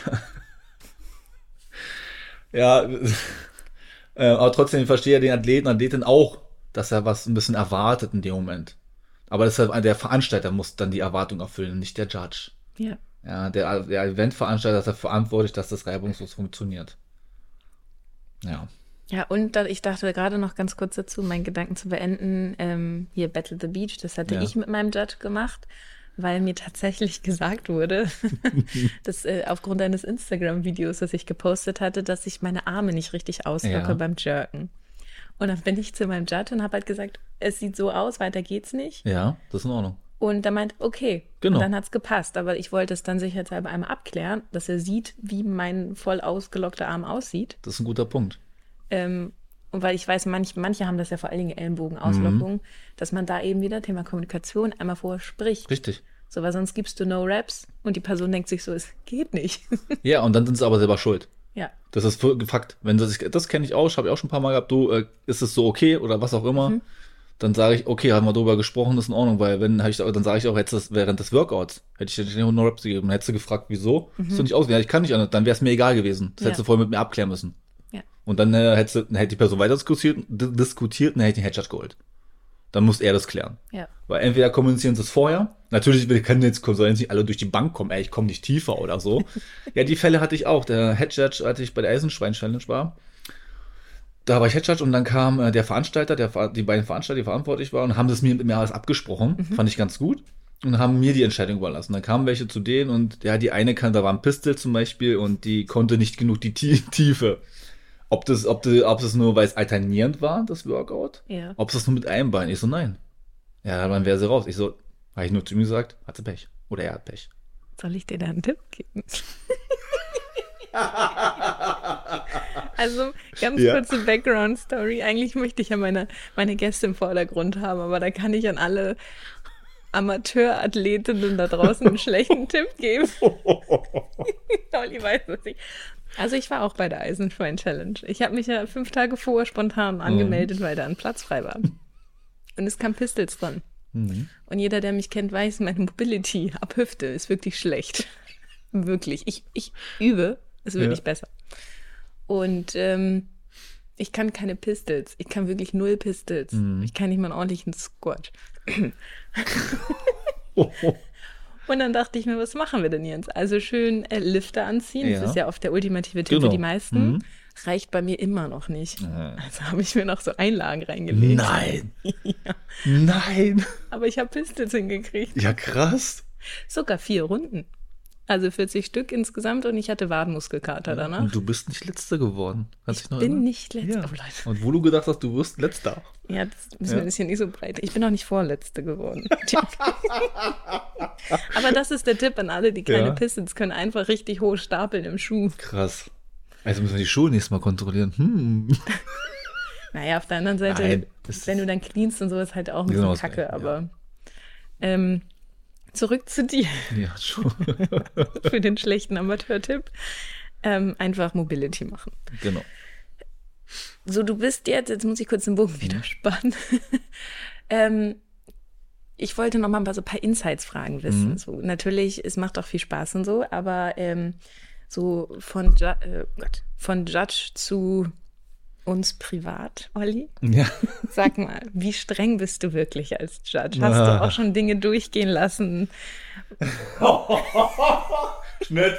ja, äh, aber trotzdem, ich verstehe ja den Athleten, Athletin auch, dass er was ein bisschen erwartet in dem Moment. Aber das ist halt, der Veranstalter muss dann die Erwartung erfüllen, nicht der Judge. Ja. Ja, der, der Eventveranstalter ist ja verantwortlich, dass das reibungslos funktioniert. Ja. Ja, und da, ich dachte gerade noch ganz kurz dazu, meinen Gedanken zu beenden, ähm, hier Battle the Beach, das hatte ja. ich mit meinem Judge gemacht, weil mir tatsächlich gesagt wurde, dass äh, aufgrund eines Instagram-Videos, das ich gepostet hatte, dass ich meine Arme nicht richtig auslocke ja. beim Jerken. Und dann bin ich zu meinem Judge und habe halt gesagt, es sieht so aus, weiter geht's nicht. Ja, das ist in Ordnung. Und er meint, okay. Genau. Und dann hat's gepasst. Aber ich wollte es dann sicherheitshalber einmal abklären, dass er sieht, wie mein voll ausgelockter Arm aussieht. Das ist ein guter Punkt. Ähm, und weil ich weiß, manch, manche haben das ja vor allen Dingen Ellenbogenauslockung, mhm. dass man da eben wieder Thema Kommunikation einmal vorher spricht. Richtig. So, weil sonst gibst du No Raps und die Person denkt sich so, es geht nicht. Ja, und dann sind sie aber selber schuld. Ja. Das ist Fakt. Wenn das, das kenne ich auch, habe ich auch schon ein paar Mal gehabt, du, äh, ist es so okay oder was auch immer, mhm. dann sage ich, okay, haben wir darüber gesprochen, das ist in Ordnung, weil wenn, hab ich, dann sage ich auch, hätte das während des Workouts, hätte ich dir nicht No Raps gegeben, hättest du gefragt, wieso, mhm. ist du nicht aus, ja, ich kann nicht anders, dann wäre es mir egal gewesen. Das ja. hättest du vorher mit mir abklären müssen. Ja. Und dann äh, hätte, hätte die Person weiter diskutiert, diskutiert und dann hätte ich den Headshot geholt. Dann muss er das klären. Ja. Weil entweder kommunizieren sie es vorher, natürlich, wir können jetzt, sollen jetzt nicht alle durch die Bank kommen, ey, ich komme nicht tiefer oder so. Ja, die Fälle hatte ich auch. Der Headjudge, als ich bei der Eisenschwein-Challenge war, da war ich Headjudge und dann kam äh, der Veranstalter, der, die beiden Veranstalter, die verantwortlich waren, und haben das mir mit mir alles abgesprochen. Mhm. Fand ich ganz gut. Und haben mir die Entscheidung überlassen. Dann kamen welche zu denen und ja, die eine kann, da war ein Pistol zum Beispiel und die konnte nicht genug die Tiefe. Ob das, ob das, ob das nur, weil es alternierend war, das Workout? Ja. Ob es das nur mit einem Bein? Ich so, nein. Ja, dann wäre sie raus. Ich so, habe ich nur zu ihm gesagt, hat sie Pech. Oder er hat Pech. Soll ich dir da einen Tipp geben? Also, ganz ja. kurze Background-Story. Eigentlich möchte ich ja meine, meine Gäste im Vordergrund haben, aber da kann ich an alle Amateurathletinnen da draußen einen schlechten Tipp geben. Olli weiß es nicht. Also ich war auch bei der Eisenschwein-Challenge. Ich habe mich ja fünf Tage vorher spontan angemeldet, mhm. weil da ein Platz frei war. Und es kam Pistols dran. Mhm. Und jeder, der mich kennt, weiß, meine Mobility ab Hüfte ist wirklich schlecht. Wirklich. Ich, ich übe, es wird Ja. nicht besser. Und ähm, ich kann keine Pistols. Ich kann wirklich null Pistols. Mhm. Ich kann nicht mal einen ordentlichen Squat. Oh, oh. Und dann dachte ich mir, was machen wir denn jetzt? Also schön äh, Lifter anziehen. Ja. Das ist ja oft der ultimative Tipp Genau. für die meisten. Mhm. Reicht bei mir immer noch nicht. Ja. Also habe ich mir noch so Einlagen reingelegt. Nein. Ja. Nein. Aber ich habe Pistols hingekriegt. Ja, krass. Sogar vier Runden. Also vierzig Stück insgesamt und ich hatte Wadenmuskelkater danach. Und du bist nicht Letzter geworden. Kannst dich noch Bin erinnern? nicht letzter. Ja. Oh, Leute. Und wo du gedacht hast, du wirst Letzter. Ja, das müssen Ja. wir das hier nicht so breit. Ich bin auch nicht Vorletzte geworden. Aber das ist der Tipp an alle, die keine Ja. Pistols können. Einfach richtig hoch stapeln im Schuh. Krass. Also müssen wir die Schuhe nächstes Mal kontrollieren. Hm. Naja, auf der anderen Seite, Nein, das wenn ist- du dann cleanst und so, ist halt auch ein Genau, bisschen das- kacke. ja. Aber ähm, zurück zu dir Ja, schon. für den schlechten Amateur-Tipp. Ähm, einfach Mobility machen. Genau. So, du bist jetzt, jetzt muss ich kurz den Bogen wieder spannen. ähm, ich wollte noch mal ein paar, so ein paar Insights-Fragen wissen. Mhm. So, natürlich, es macht auch viel Spaß und so, aber ähm, so von, Ju äh, Gott, von Judge zu uns privat, Olli, Ja. sag mal, wie streng bist du wirklich als Judge? Hast Ah. du auch schon Dinge durchgehen lassen? Schnitt.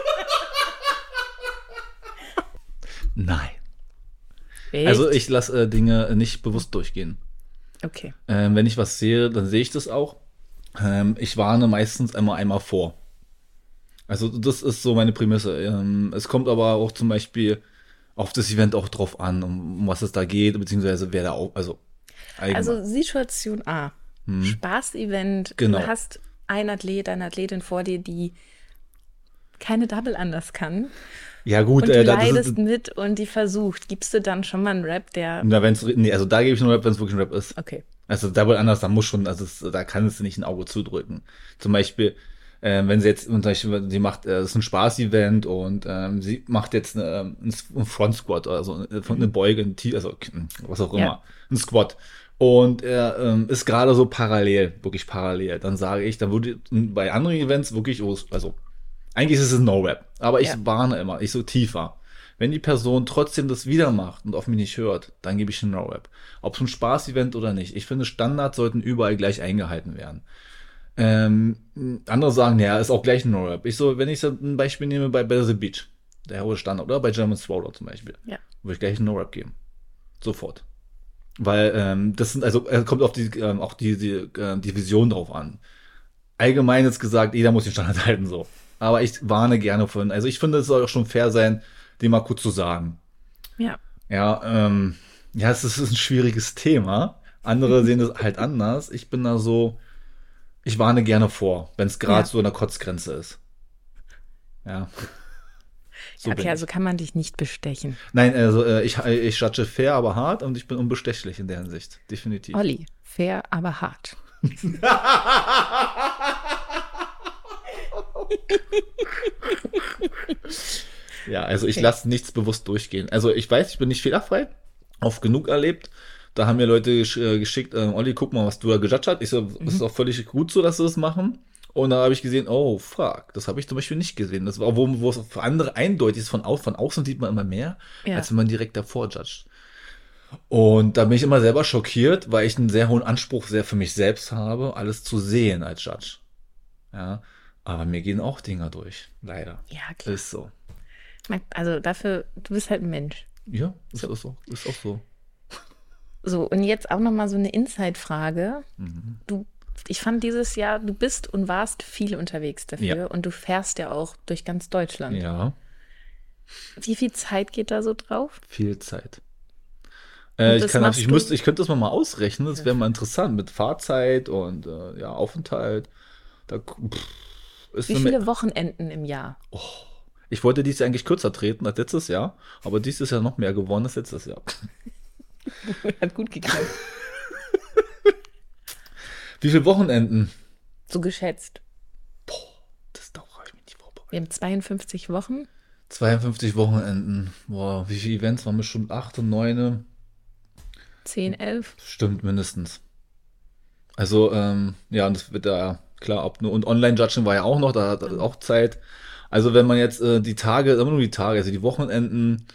Nein. Echt? Also ich lasse äh, Dinge nicht bewusst durchgehen. Okay. Ähm, wenn ich was sehe, dann sehe ich das auch. Ähm, ich warne meistens einmal einmal vor. Also das ist so meine Prämisse. Ähm, es kommt aber auch zum Beispiel auf das Event auch drauf an, um, um was es da geht, beziehungsweise wer da auch, also allgemein. Also Situation A, Spaß-Event, Genau. du hast einen Athlet, eine Athletin vor dir, die keine Double anders kann ja gut, und du äh, da- das leidest ist, mit und die versucht. Gibst du dann schon mal einen Rap, der... na, wenn's, nee, also da gebe ich nur Rap, wenn es wirklich ein Rap ist. Okay. Also Double anders, da muss schon, also es, da kann es nicht ein Auge zudrücken. Zum Beispiel, äh, wenn sie jetzt, zum Beispiel, sie macht, äh, das ist ein Spaß-Event und ähm, sie macht jetzt eine, ähm, ein Front Squat, also eine, eine Beuge, ein T, also was auch immer, Ja. ein Squat. Und er ähm, ist gerade so parallel, wirklich parallel. Dann sage ich, dann würde bei anderen Events wirklich, also eigentlich ist es ein No-Rap, aber ich Ja. warne immer, ich so tiefer. Wenn die Person trotzdem das wieder macht und auf mich nicht hört, dann gebe ich einen No-Rap. Ob es ein Spaß-Event oder nicht. Ich finde, Standards sollten überall gleich eingehalten werden. Ähm, andere sagen, ja, ist auch gleich ein No-Rap. Ich so, wenn ich so ein Beispiel nehme bei Better the Beach, der hohe Standard, oder bei German Swallow zum Beispiel, Ja. würde ich gleich einen No-Rap geben. Sofort. Weil ähm, das sind, also äh, kommt auf die, ähm, auch die, die, äh, die Vision drauf an. Allgemein jetzt gesagt, jeder muss den Standard halten, so. Aber ich warne gerne von, also ich finde, es soll auch schon fair sein, den mal kurz zu sagen. Ja. Ja, ähm, ja, es ist ein schwieriges Thema. Andere sehen es halt anders. Ich bin da so, ich warne gerne vor, wenn es gerade Ja. so in der Kotzgrenze ist. Ja. So bin Okay, ich. also kann man dich nicht bestechen. Nein, also äh, ich, ich judge fair, aber hart und ich bin unbestechlich in der Hinsicht. Definitiv. Olli, fair, aber hart. Ja, also ich Okay. lasse nichts bewusst durchgehen. Also ich weiß, ich bin nicht fehlerfrei, oft genug erlebt. Da haben mir Leute gesch äh, geschickt, ähm, Olli, guck mal, was du da gejudged hast. Ich so, Mhm. das ist auch völlig gut so, dass sie das machen. Und da habe ich gesehen, oh, fuck, das habe ich zum Beispiel nicht gesehen. Das war, wo, wo es für andere eindeutig ist, von, au von außen sieht man immer mehr, Ja. als wenn man direkt davor judgt. Und da bin ich immer selber schockiert, weil ich einen sehr hohen Anspruch sehr für mich selbst habe, alles zu sehen als Judge. Ja, aber mir gehen auch Dinger durch, leider. Ja, klar. Ist so. Also dafür, du bist halt ein Mensch. Ja, ist, ist, so, ist auch so. So, und jetzt auch nochmal so eine Inside-Frage. Mhm. Du, ich fand dieses Jahr, du bist und warst viel unterwegs dafür Ja. und du fährst ja auch durch ganz Deutschland. Ja, Wie viel Zeit geht da so drauf? viel Zeit. Und Äh, ich, das kann machst natürlich, ich, du- müsste, ich könnte das mal, mal ausrechnen, das wäre mal interessant mit Fahrzeit und äh, ja, Aufenthalt. Da, pff, ist Wie eine viele Me- Wochenenden im Jahr? ich wollte dieses Jahr eigentlich kürzer treten als letztes Jahr, aber dieses Jahr noch mehr geworden als letztes Jahr. Hat gut geklappt. Wie viele Wochenenden? So geschätzt. Das dauert ich mich nicht vorbereitet. Wir haben zweiundfünfzig Wochen. zweiundfünfzig Wochenenden. Boah, wie viele Events waren bestimmt? Acht und neune? zehn, elf. Stimmt, mindestens. Also, ähm, ja, und das wird da, klar, ob nur, und Online-Judging war ja auch noch, da hat auch Zeit. Also wenn man jetzt äh, die Tage, immer nur die Tage, also die Wochenenden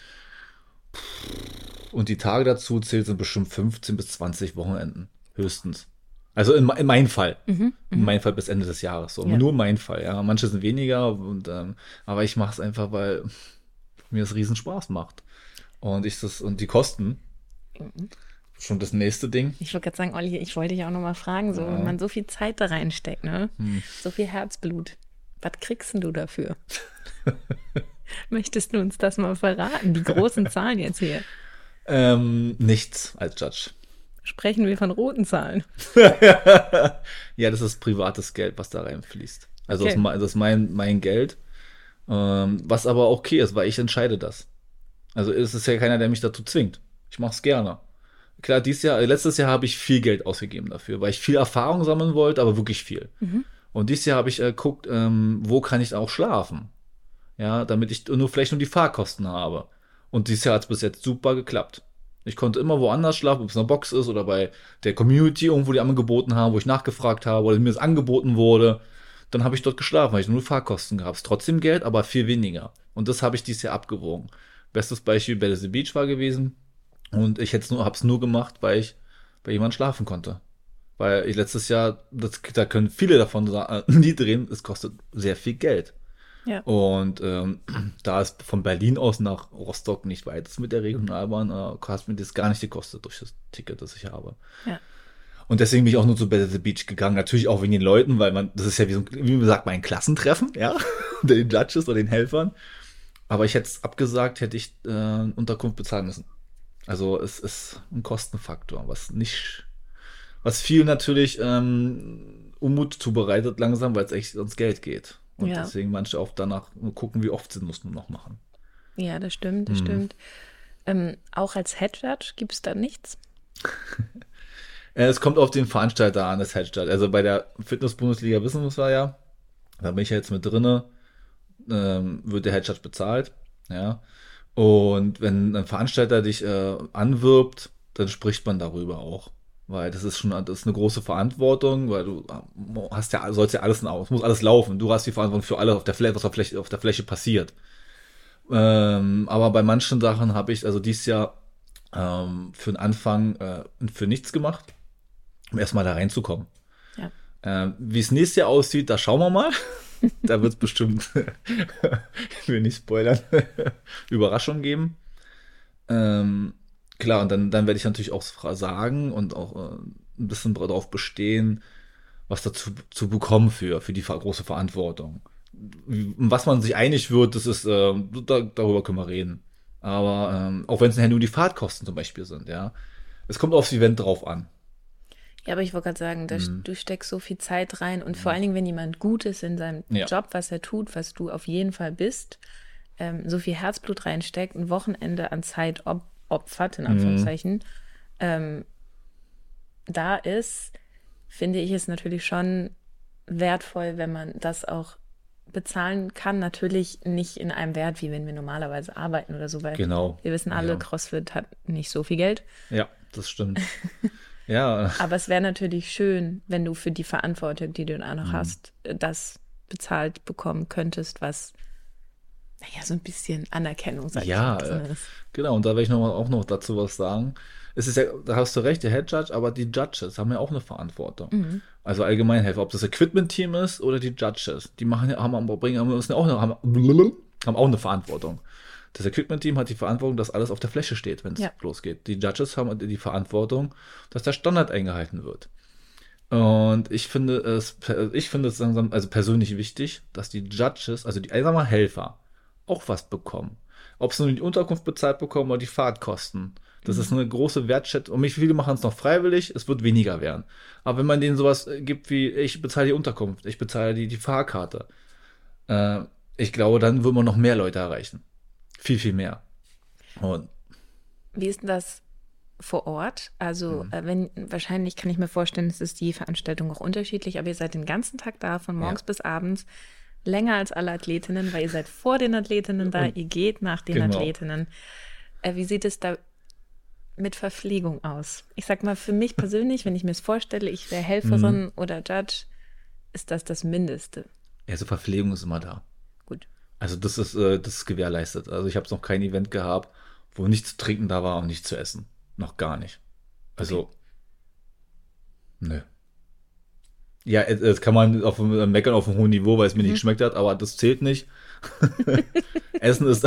und die Tage dazu zählt, sind bestimmt fünfzehn bis zwanzig Wochenenden. Höchstens. Also in, in meinem Fall. Mhm, In mhm. meinem Fall bis Ende des Jahres. So. Ja. Nur mein Fall, ja. Manche sind weniger, und, ähm, aber ich mache es einfach, weil mir es riesen Spaß macht. Und ich das, und die Kosten, schon das nächste Ding. Ich wollte gerade sagen, Olli, ich wollte dich auch nochmal fragen, so, Ja. wenn man so viel Zeit da reinsteckt, ne? Hm. So viel Herzblut. Was kriegst denn du dafür? Möchtest du uns das mal verraten? Die großen Zahlen jetzt hier. Ähm, nichts als Judge. Sprechen wir von roten Zahlen. Ja, das ist privates Geld, was da reinfließt. Also Okay. das, ist mein- das ist mein, mein Geld. Ähm, was aber okay ist, weil ich entscheide das. Also es ist ja keiner, der mich dazu zwingt. Ich mache es gerne. Klar, dieses Jahr, äh, letztes Jahr habe ich viel Geld ausgegeben dafür, weil ich viel Erfahrung sammeln wollte, aber wirklich viel. Und dieses Jahr habe ich äh, geguckt, ähm, wo kann ich auch schlafen? Ja, damit ich nur vielleicht nur die Fahrkosten habe. Und dieses Jahr hat es bis jetzt super geklappt. Ich konnte immer woanders schlafen, ob es in einer Box ist oder bei der Community irgendwo, die angeboten haben, wo ich nachgefragt habe oder mir das angeboten wurde. Dann habe ich dort geschlafen, weil ich nur Fahrkosten gehabt. Ist trotzdem Geld, aber viel weniger. Und das habe ich dieses Jahr abgewogen. Bestes Beispiel Belize Beach war gewesen. Und ich hätte nur, habe es nur gemacht, weil ich bei jemandem schlafen konnte. Weil ich letztes Jahr, das, da können viele davon sagen, äh, nie drehen, es kostet sehr viel Geld. Ja. Und ähm, da es von Berlin aus nach Rostock nicht weit ist mit der Regionalbahn, äh, hat mir das gar nicht gekostet durch das Ticket, das ich habe. Ja. Und deswegen bin ich auch nur zu Belize Beach gegangen. Natürlich auch wegen den Leuten, weil man, das ist ja wie so, ein- wie man sagt, mein Klassentreffen, ja, unter den Judges oder den Helfern. Aber ich hätte es abgesagt, hätte ich äh, Unterkunft bezahlen müssen. Also es ist ein Kostenfaktor, was nicht, was viel natürlich ähm, Unmut zubereitet langsam, weil es echt ums Geld geht. Und Ja. deswegen manche auch danach gucken, wie oft sie mussten noch machen. Ja, das stimmt, das stimmt. Ähm, auch als Head Judge gibt es da nichts? Äh, Es kommt auf den Veranstalter an, das Headstart. Also bei der Fitness-Bundesliga wissen wir es ja, da bin ich ja jetzt mit drinne, ähm, wird der Headstart bezahlt, ja. Und wenn ein Veranstalter dich äh, anwirbt, dann spricht man darüber auch. Weil das ist schon, das ist eine große Verantwortung, weil du äh, hast ja, sollst ja alles, es muss alles laufen. Du hast die Verantwortung für alles auf der Fläche, was auf der Fläche, auf der Fläche passiert. Ähm, aber bei manchen Sachen habe ich also dieses Jahr ähm, für den Anfang äh, für nichts gemacht, um erstmal da reinzukommen. Ja. Ähm, wie es nächstes Jahr aussieht, da schauen wir mal. Da wird es bestimmt, ich will nicht spoilern, Überraschungen geben. Ähm, klar, und dann, dann werde ich natürlich auch sagen und auch äh, ein bisschen darauf bestehen, was dazu zu bekommen für, für die ver- große Verantwortung. Wie- Was man sich einig wird, das ist, äh, da, darüber können wir reden. Aber ähm, auch wenn es nachher nur die Fahrtkosten zum Beispiel sind, ja. Es kommt aufs Event drauf an. Ja, aber ich wollte gerade sagen, da, Mhm. du steckst so viel Zeit rein und vor allen Dingen, wenn jemand gut ist in seinem Ja. Job, was er tut, was du auf jeden Fall bist, ähm, so viel Herzblut reinsteckt, ein Wochenende an Zeit op opfert, in Anführungszeichen, ähm, da ist, finde ich es natürlich schon wertvoll, wenn man das auch bezahlen kann. Natürlich nicht in einem Wert, wie wenn wir normalerweise arbeiten oder so, weil Genau. wir wissen alle, Ja. CrossFit hat nicht so viel Geld. Ja, das stimmt. Ja, Aber es wäre natürlich schön, wenn du für die Verantwortung, die du dann auch noch Mhm. hast, äh, das bezahlt bekommen könntest, was, naja, so ein bisschen Anerkennung, sag Ja, ich mal, drin äh, ist. genau, und da werde ich noch mal, auch noch dazu was sagen. Es ist ja, da hast du recht, der Head Judge, aber die Judges haben ja auch eine Verantwortung. Mhm. Also Allgemeinhelfer, ob das Equipment-Team ist oder die Judges, die machen ja, haben, bringen, haben, müssen ja auch, eine- haben, haben auch eine Verantwortung. Das Equipment-Team hat die Verantwortung, dass alles auf der Fläche steht, wenn es Ja. losgeht. Die Judges haben die Verantwortung, dass der Standard eingehalten wird. Und ich finde es, ich finde es langsam, also persönlich wichtig, dass die Judges, also die, sagen wir mal Helfer, auch was bekommen. Ob sie nur die Unterkunft bezahlt bekommen oder die Fahrtkosten. Das ist eine große Wertschätzung. Und nicht viele machen es noch freiwillig, es wird weniger werden. Aber wenn man denen sowas äh, gibt wie, ich bezahle die Unterkunft, ich bezahle die, die Fahrkarte, äh, ich glaube, dann würde man noch mehr Leute erreichen. Viel, viel mehr. Und Wie ist denn das vor Ort? Also, Mhm. äh, wenn, wahrscheinlich kann ich mir vorstellen, es ist die Veranstaltung auch unterschiedlich, aber ihr seid den ganzen Tag da, von morgens Ja. bis abends, länger als alle Athletinnen, weil ihr seid vor den Athletinnen da, Und- ihr geht nach den genau. Athletinnen. Äh, wie sieht es da mit Verpflegung aus? Ich sag mal, für mich persönlich, wenn ich mir es vorstelle, ich wäre Helferin Mhm. oder Judge, ist das das Mindeste. ja, so Verpflegung ist immer da. Gut. Also das ist, äh, das ist gewährleistet. Also ich habe noch kein Event gehabt, wo nichts zu trinken da war und nichts zu essen. Noch gar nicht. Also, okay. Nö. Ja, das kann man auf dem, meckern auf einem hohen Niveau, weil es mir mhm. nicht geschmeckt hat, aber das zählt nicht. Essen ist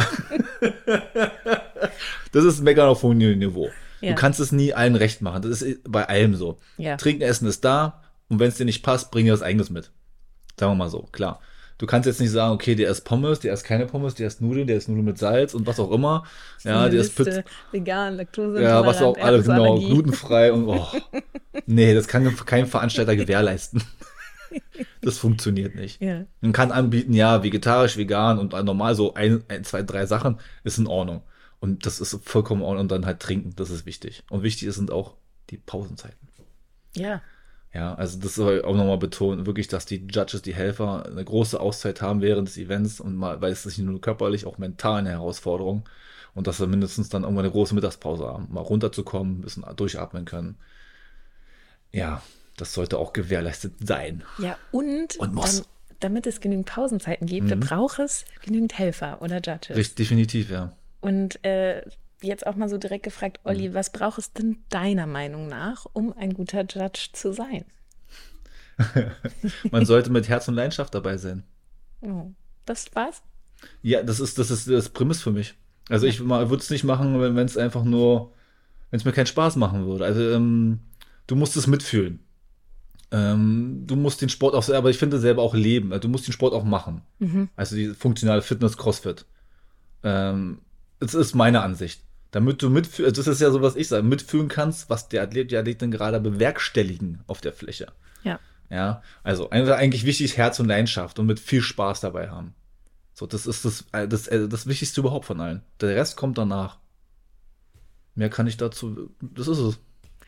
das ist meckern auf hohem Niveau. Ja. Du kannst es nie allen recht machen. Das ist bei allem so. Ja. Trinken, Essen ist da und wenn es dir nicht passt, bring dir was Eigenes mit. Sagen wir mal so, klar. Du kannst jetzt nicht sagen, okay, der isst Pommes, der isst keine Pommes, der isst Nudeln, der isst Nudeln mit Salz und was auch immer. So ja, der isst Pizza. Vegan, Laktose, ja, was auch alles, genau, glutenfrei und oh. Nee, das kann kein Veranstalter gewährleisten. Das funktioniert nicht. Ja. Man kann anbieten, ja, vegetarisch, vegan und normal so ein, ein, zwei, drei Sachen ist in Ordnung. Und das ist vollkommen in Ordnung und dann halt trinken, das ist wichtig. Und wichtig sind auch die Pausenzeiten. Ja. Ja, also das soll ich auch nochmal betonen, wirklich, dass die Judges, die Helfer, eine große Auszeit haben während des Events und mal, weil es ist nicht nur körperlich, auch mental eine Herausforderung und dass wir mindestens dann irgendwann eine große Mittagspause haben, mal runterzukommen, ein bisschen durchatmen können. Ja, das sollte auch gewährleistet sein. Ja, und, und muss. Dann, damit es genügend Pausenzeiten gibt, mhm. braucht es genügend Helfer oder Judges. Richtig, definitiv, ja. Und äh, jetzt auch mal so direkt gefragt, Olli, mhm. was braucht es denn deiner Meinung nach, um ein guter Judge zu sein? Man sollte mit Herz und Leidenschaft dabei sein. Oh, das war's? Ja, das ist das ist das Prämisse für mich. Also ja. ich würde es nicht machen, wenn es einfach nur, wenn es mir keinen Spaß machen würde. Also ähm, du musst es mitfühlen. Ähm, du musst den Sport auch, aber ich finde selber auch leben. Also du musst den Sport auch machen. Mhm. Also die funktionale Fitness, Crossfit. Ähm, das ist meine Ansicht. Damit du mitfühlen, das ist ja so, was ich sage, mitfühlen kannst, was der Athlet, die Athletin gerade bewerkstelligen auf der Fläche. Ja. Ja, also eigentlich wichtig ist Herz und Leidenschaft und mit viel Spaß dabei haben. So, das ist das, das, das Wichtigste überhaupt von allen. Der Rest kommt danach. Mehr kann ich dazu, das ist es.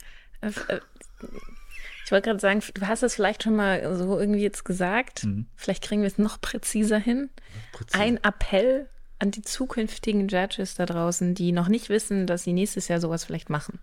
Ich wollte gerade sagen, du hast es vielleicht schon mal so irgendwie jetzt gesagt. Mhm. Vielleicht kriegen wir es noch präziser hin. Präzise. Ein Appell an die zukünftigen Judges da draußen, die noch nicht wissen, dass sie nächstes Jahr sowas vielleicht machen.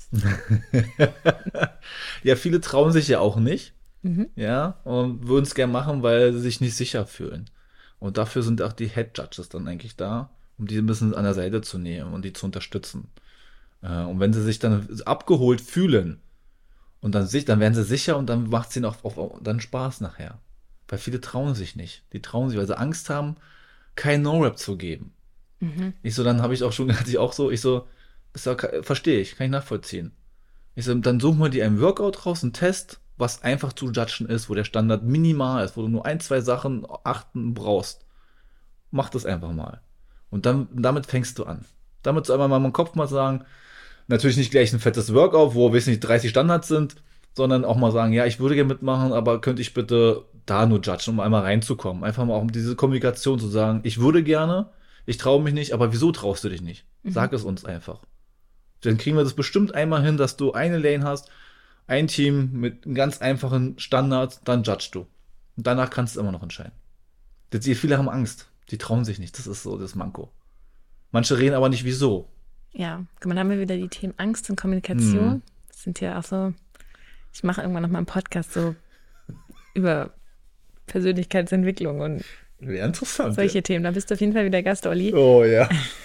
Ja, viele trauen sich ja auch nicht. Mhm. Ja, und würden es gerne machen, weil sie sich nicht sicher fühlen. Und dafür sind auch die Head Judges dann eigentlich da, um die ein bisschen an der Seite zu nehmen und die zu unterstützen. Und wenn sie sich dann abgeholt fühlen und dann sich, dann werden sie sicher und dann macht es ihnen auch, auch dann Spaß nachher. Weil viele trauen sich nicht. Die trauen sich, weil sie Angst haben, kein No-Rap zu geben. Mhm. Ich so, dann habe ich auch schon, hatte ich auch so, ich so, verstehe ich, kann ich nachvollziehen. Ich so, dann suchen wir dir einen Workout raus, einen Test, was einfach zu judgen ist, wo der Standard minimal ist, wo du nur ein, zwei Sachen achten brauchst. Mach das einfach mal. Und dann, damit fängst du an. Damit soll man mal im Kopf mal sagen, natürlich nicht gleich ein fettes Workout, wo, weiß nicht, dreißig Standards sind, sondern auch mal sagen, ja, ich würde gerne mitmachen, aber könnte ich bitte da nur judgen, um einmal reinzukommen. Einfach mal auch um diese Kommunikation zu sagen, ich würde gerne, ich traue mich nicht, aber wieso traust du dich nicht? Mhm. Sag es uns einfach. Dann kriegen wir das bestimmt einmal hin, dass du eine Lane hast, ein Team mit einem ganz einfachen Standard, dann judgst du. Und danach kannst du es immer noch entscheiden. Jetzt, viele haben Angst. Die trauen sich nicht. Das ist so das Manko. Manche reden aber nicht, wieso. Ja, dann haben wir wieder die Themen Angst und Kommunikation. Hm. Das sind ja auch so, ich mache irgendwann noch mal einen Podcast so über Persönlichkeitsentwicklung und Wäre interessant. Solche ja. Themen. Da bist du auf jeden Fall wieder Gast, Olli. Oh ja.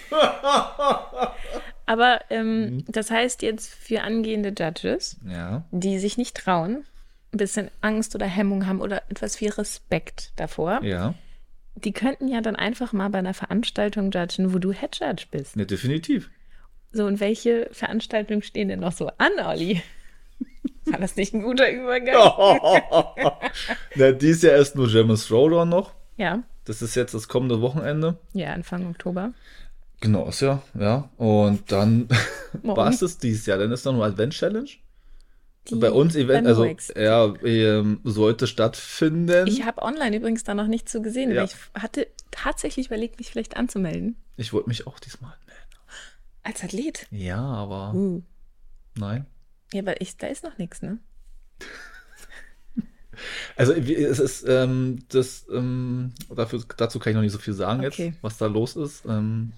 Aber ähm, mhm. das heißt jetzt für angehende Judges, ja. die sich nicht trauen, ein bisschen Angst oder Hemmung haben oder etwas viel Respekt davor, ja. die könnten ja dann einfach mal bei einer Veranstaltung judgen, wo du Head Judge bist. Ja, definitiv. So, und welche Veranstaltungen stehen denn noch so an, Olli? War das nicht ein guter Übergang? Na, dies Jahr ist nur German Throwdown noch. Ja. Das ist jetzt das kommende Wochenende. Ja, Anfang Oktober. Genau, ist ja, ja. Und dann war es das dieses Jahr. Dann ist noch eine Advent-Challenge. Bei uns Event, also ja, ähm, sollte stattfinden. Ich habe online übrigens da noch nichts zu gesehen, ja. aber ich hatte tatsächlich überlegt, mich vielleicht anzumelden. Ich wollte mich auch diesmal anmelden. Als Athlet? Ja, aber uh. nein. Ja, aber ich, da ist noch nichts, ne? Also es ist ähm, das ähm, dafür, dazu kann ich noch nicht so viel sagen okay. jetzt, was da los ist. Ähm,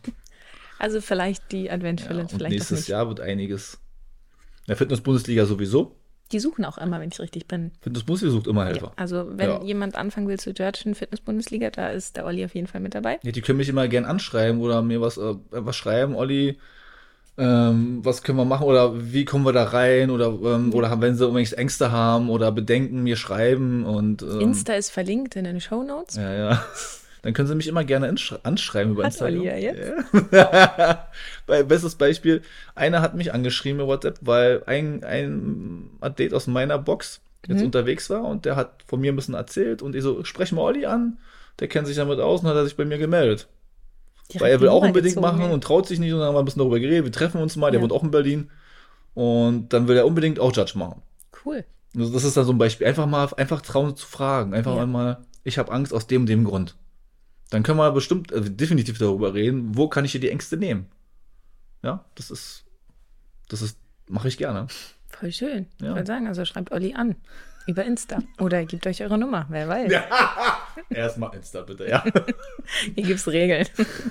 also vielleicht die Advent Challenge, ja, und vielleicht nächstes auch nicht. Jahr wird einiges. In der Fitness-Bundesliga sowieso. Die suchen auch immer, wenn ich richtig bin. Fitnessbundesliga sucht immer Ja, Helfer. also wenn Ja. jemand anfangen will zu judgen, Fitness-Bundesliga, da ist der Olli auf jeden Fall mit dabei. Ja, die können mich immer gern anschreiben oder mir was, äh, was schreiben, Olli, ähm, was können wir machen oder wie kommen wir da rein oder, ähm, oder haben- wenn sie irgendwelche Ängste haben oder Bedenken, mir schreiben und ähm, Insta ist verlinkt in den Shownotes. ja, ja. Dann können sie mich immer gerne insch- anschreiben über Hat Instagram. Olli ja jetzt. Ja. Bei- Bestes Beispiel, einer hat mich angeschrieben über WhatsApp, weil ein, ein Athlet aus meiner Box jetzt Mhm. unterwegs war und der hat von mir ein bisschen erzählt und ich so, sprech mal Olli an, der kennt sich damit aus und hat er sich bei mir gemeldet. Direkt Weil er die will auch Nummer unbedingt gezogen, machen ey. und traut sich nicht und dann haben wir ein bisschen darüber geredet, wir treffen uns mal, der Ja. wohnt auch in Berlin und dann will er unbedingt auch Judge machen. Cool. Also das ist dann so ein Beispiel, einfach mal, einfach trauen zu fragen, einfach Ja. mal, ich habe Angst aus dem und dem Grund. Dann können wir bestimmt äh, definitiv darüber reden, wo kann ich hier die Ängste nehmen. Ja, das ist, das ist, mache ich gerne. Voll schön. Ich Ja. wollte sagen, also schreibt Olli an. Über Insta. Oder gebt euch eure Nummer, wer weiß. Erstmal Insta, bitte, ja. Hier gibt's Regeln.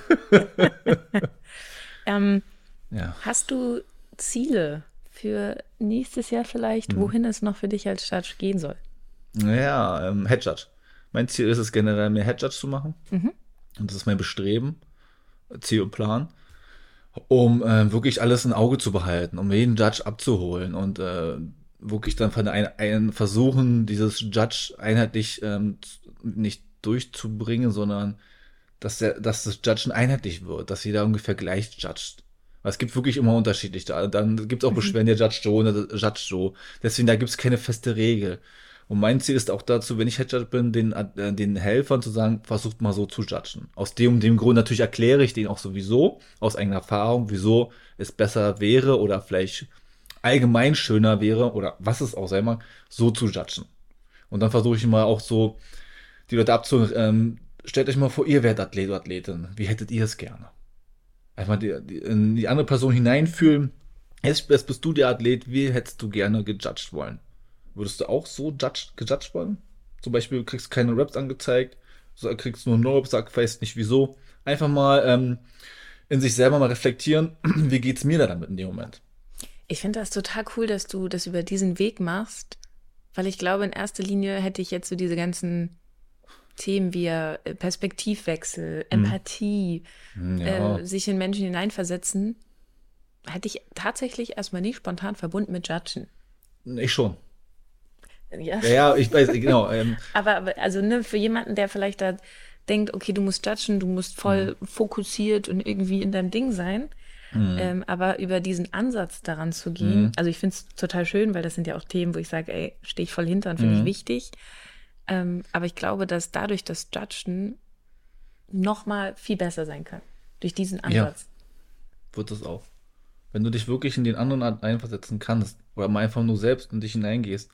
ähm, Ja. hast du Ziele für nächstes Jahr vielleicht, Hm. wohin es noch für dich als Judge gehen soll? Naja, ähm, Head Judge. Mein Ziel ist es generell, mehr Head Judge zu machen. Mhm. Und das ist mein Bestreben, Ziel und Plan, um äh, wirklich alles im Auge zu behalten, um jeden Judge abzuholen und äh, wirklich dann von ein, ein versuchen, dieses Judge einheitlich ähm, nicht durchzubringen, sondern dass, der, dass das Judgen einheitlich wird, dass jeder ungefähr gleich judgt. Weil es gibt wirklich immer unterschiedlich. Da- Dann gibt es auch Beschwerden, der Judge Joe und der Judge Joe. Deswegen, da gibt es keine feste Regel. Und mein Ziel ist auch dazu, wenn ich Head Judge bin, den, äh, den Helfern zu sagen, versucht mal so zu judgen. Aus dem und dem Grund natürlich erkläre ich denen auch sowieso, aus eigener Erfahrung, wieso es besser wäre oder vielleicht allgemein schöner wäre oder was es auch sein mag, so zu judgen. Und dann versuche ich mal auch so, die Leute abzuholen, ähm, stellt euch mal vor, ihr wärt Athlet oder Athletin. Wie hättet ihr es gerne? Einfach die, die, in die andere Person hineinfühlen. Jetzt, jetzt bist du der Athlet, wie hättest du gerne gejudged wollen? Würdest du auch so judged, gejudged wollen? Zum Beispiel kriegst keine Raps angezeigt, so kriegst nur No-Raps, sag, weißt nicht wieso. Einfach mal ähm, in sich selber mal reflektieren, wie geht's mir da damit in dem Moment? Ich finde das total cool, dass du das über diesen Weg machst, weil ich glaube, in erster Linie hätte ich jetzt so diese ganzen Themen wie äh, Perspektivwechsel, Empathie, Ja, äh, sich in Menschen hineinversetzen, hätte ich tatsächlich erstmal nicht spontan verbunden mit Judgen. ich schon. Ja. Ja, ja, ich weiß, genau. Ähm, Aber, aber also ne, für jemanden, der vielleicht da denkt, okay, du musst judgen, du musst voll fokussiert und irgendwie in deinem Ding sein, ähm, aber über diesen Ansatz daran zu gehen, Mhm. also ich finde es total schön, weil das sind ja auch Themen, wo ich sage, ey, stehe ich voll hinter und finde ich Mhm. wichtig. Ähm, aber ich glaube, dass dadurch das Judgen noch mal viel besser sein kann. Durch diesen Ja. Ansatz. wird es auch. Wenn du dich wirklich in den anderen einversetzen kannst oder mal einfach nur selbst in dich hineingehst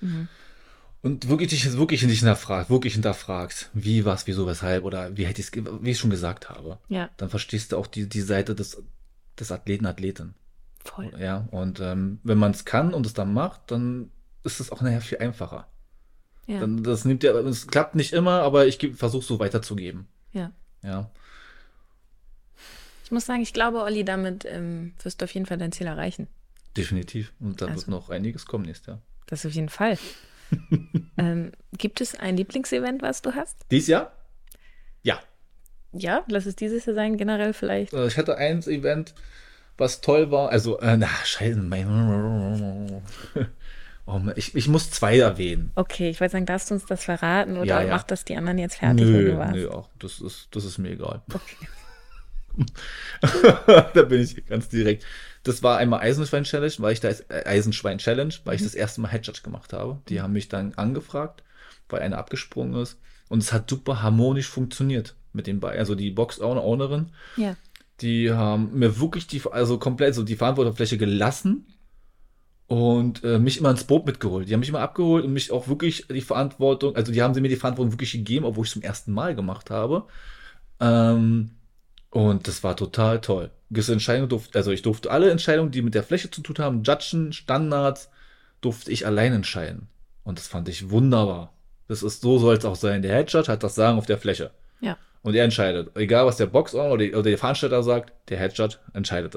und wirklich dich wirklich in dich hinterfragst, wirklich hinterfragst, wie, was, wieso, weshalb oder wie hätte ich es, wie ich schon gesagt habe, Ja, dann verstehst du auch die, die Seite des, des Athleten, Athletin. voll. Ja, und ähm, wenn man es kann und es dann macht, dann ist es auch nachher viel einfacher. Ja, Dann, das nimmt ja, es klappt nicht immer, aber ich versuche so weiterzugeben. ja. Ja. Ich muss sagen, ich glaube, Olli, damit ähm, wirst du auf jeden Fall dein Ziel erreichen. Definitiv. Und da Also- wird noch einiges kommen nächstes Jahr. Das auf jeden Fall. ähm, gibt es ein Lieblingsevent, was du hast? Dies Jahr? Ja. Ja, lass es dieses Jahr sein, generell vielleicht. Äh, Ich hatte eins Event, was toll war. Also, äh, na, scheiße. mein- Oh, Mann, ich, ich muss zwei erwähnen. Okay, ich wollte sagen, darfst du uns das verraten oder Ja, ja. macht das die anderen jetzt fertig, wenn Nö, du warst? nö, auch. Das ist, das ist mir egal. Okay. Da bin ich ganz direkt. Das war einmal Eisenschwein Challenge, weil ich da äh, Eisenschwein Challenge, weil ich das erste Mal Head Judge gemacht habe. Die haben mich dann angefragt, weil einer abgesprungen ist. Und es hat super harmonisch funktioniert mit den beiden. Also die Box-Ownerin, Ja. die haben mir wirklich die, also komplett so die Verantwortungsfläche gelassen und äh, mich immer ins Boot mitgeholt. Die haben mich immer abgeholt und mich auch wirklich die Verantwortung, also die haben sie mir die Verantwortung wirklich gegeben, obwohl ich es zum ersten Mal gemacht habe. Ähm, und das war total toll. Gewisse Entscheidungen durfte, also ich durfte alle Entscheidungen, die mit der Fläche zu tun haben, Judgen, Standards, durfte ich allein entscheiden. Und das fand ich wunderbar. Das ist, so soll es auch sein. Der Head Judge hat das Sagen auf der Fläche. Ja. Und er entscheidet. Egal, was der Boxer oder, die, oder der Veranstalter sagt, der Head Judge entscheidet es.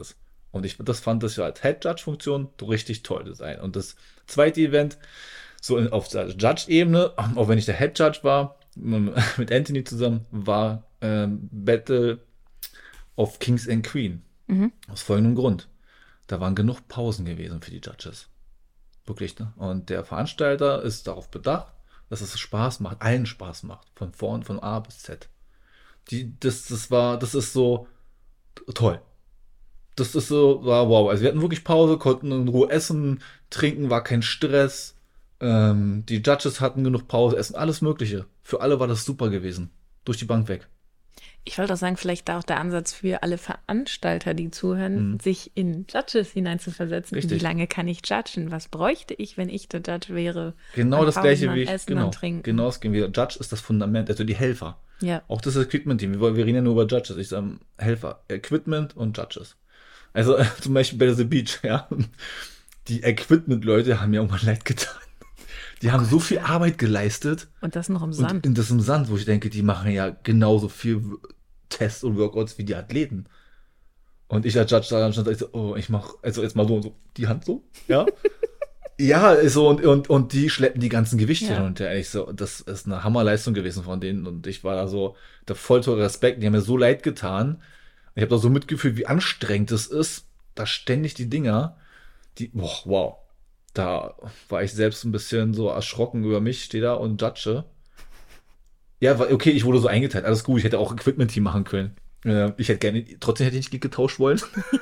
Und ich das fand das ja als Head-Judge-Funktion richtig toll Design. Und das zweite Event, so in, auf der Judge-Ebene, auch wenn ich der Head-Judge war, mit Anthony zusammen, war ähm, Battle of Kings and Queen. Mhm. Aus folgendem Grund. Da waren genug Pausen gewesen für die Judges. Wirklich, ne? Und der Veranstalter ist darauf bedacht, dass es Spaß macht, allen Spaß macht. Von vorn, von A bis Z. Die, das, das war, das ist so toll. Das ist so, war wow. Also wir hatten wirklich Pause, konnten in Ruhe essen, trinken, war kein Stress. Ähm, die Judges hatten genug Pause, essen, alles Mögliche. Für alle war das super gewesen. Durch die Bank weg. Ich wollte auch sagen, vielleicht da auch der Ansatz für alle Veranstalter, die zuhören, mhm. sich in Judges hineinzuversetzen. Richtig. Wie lange kann ich judgen? Was bräuchte ich, wenn ich der Judge wäre? Genau An das Pausen, gleiche an wie ich. Essen, Genau, an Trinken. genau das gleiche wie Judge ist das Fundament, also die Helfer. Ja. Auch das Equipment-Team. Wir, wir reden ja nur über Judges. Ich sage Helfer, Equipment und Judges. Also äh, zum Beispiel bei The Beach, ja. Die Equipment-Leute haben mir auch mal leid getan. Die haben so viel Arbeit geleistet. Und das noch im Sand. Und das im Sand, wo ich denke, die machen ja genauso viel Tests und Workouts wie die Athleten. Und ich als Judge da stand, ich so, oh, ich mach, also jetzt mal so und so, die Hand so, ja. Ja, so und, und, und die schleppen die ganzen Gewichte Ja. hin und her. Ich so, das ist eine Hammerleistung gewesen von denen und ich war da so, der vollste Respekt, die haben mir so leid getan. Ich habe da so mitgefühlt, wie anstrengend es ist, da ständig die Dinger, die, boah, wow. Da war ich selbst ein bisschen so erschrocken über mich, stehe da und judge. Ja, okay, ich wurde so eingeteilt, alles gut, ich hätte auch Equipment-Team machen können. Ich hätte gerne, trotzdem hätte ich nicht getauscht wollen.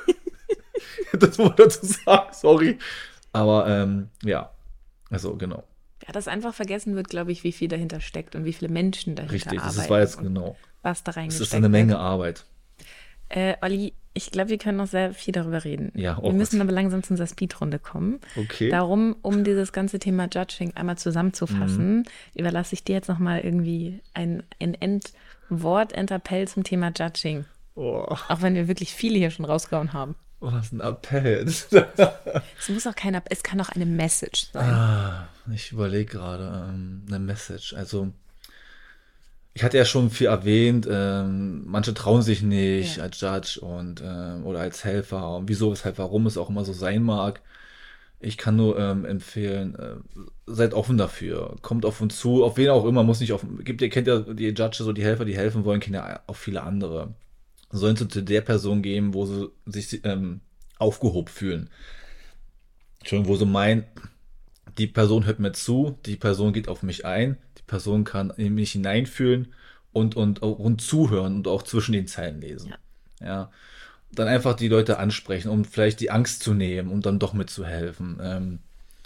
Das muss man dazu sagen, sorry. Aber ähm, ja, also genau. Ja, dass einfach vergessen wird, glaube ich, wie viel dahinter steckt und wie viele Menschen dahinter Richtig, arbeiten. das war jetzt und genau. was da Es reingesteckt ist eine Menge wird. Arbeit. Äh, Olli, ich glaube, wir können noch sehr viel darüber reden. Ja, oh wir müssen Gott. aber langsam zu unserer Speedrunde kommen. Okay. Darum, um dieses ganze Thema Judging einmal zusammenzufassen, Mhm. überlasse ich dir jetzt nochmal irgendwie ein, ein Endwort, Endappell zum Thema Judging. Oh, Auch wenn wir wirklich viele hier schon rausgehauen haben. was ein Appell. Es muss auch kein Appell, es kann auch eine Message sein. Ah, ich überlege gerade, ähm, eine Message. Also, ich hatte ja schon viel erwähnt, ähm, manche trauen sich nicht Ja. als Judge und ähm, oder als Helfer. Und wieso, weshalb, warum es auch immer so sein mag. Ich kann nur ähm, empfehlen, äh, seid offen dafür. Kommt auf uns zu, auf wen auch immer, muss nicht auf. Gibt ihr kennt ja die Judges oder die Helfer, die helfen wollen, kennen ja auch viele andere. Sollen sie zu der Person gehen, wo sie sich ähm, aufgehoben fühlen. Schon, wo sie meinen, die Person hört mir zu, die Person geht auf mich ein, die Person kann in mich hineinfühlen und, und, und zuhören und auch zwischen den Zeilen lesen. Ja. Ja. Dann einfach die Leute ansprechen, um vielleicht die Angst zu nehmen und dann doch mitzuhelfen. Ähm,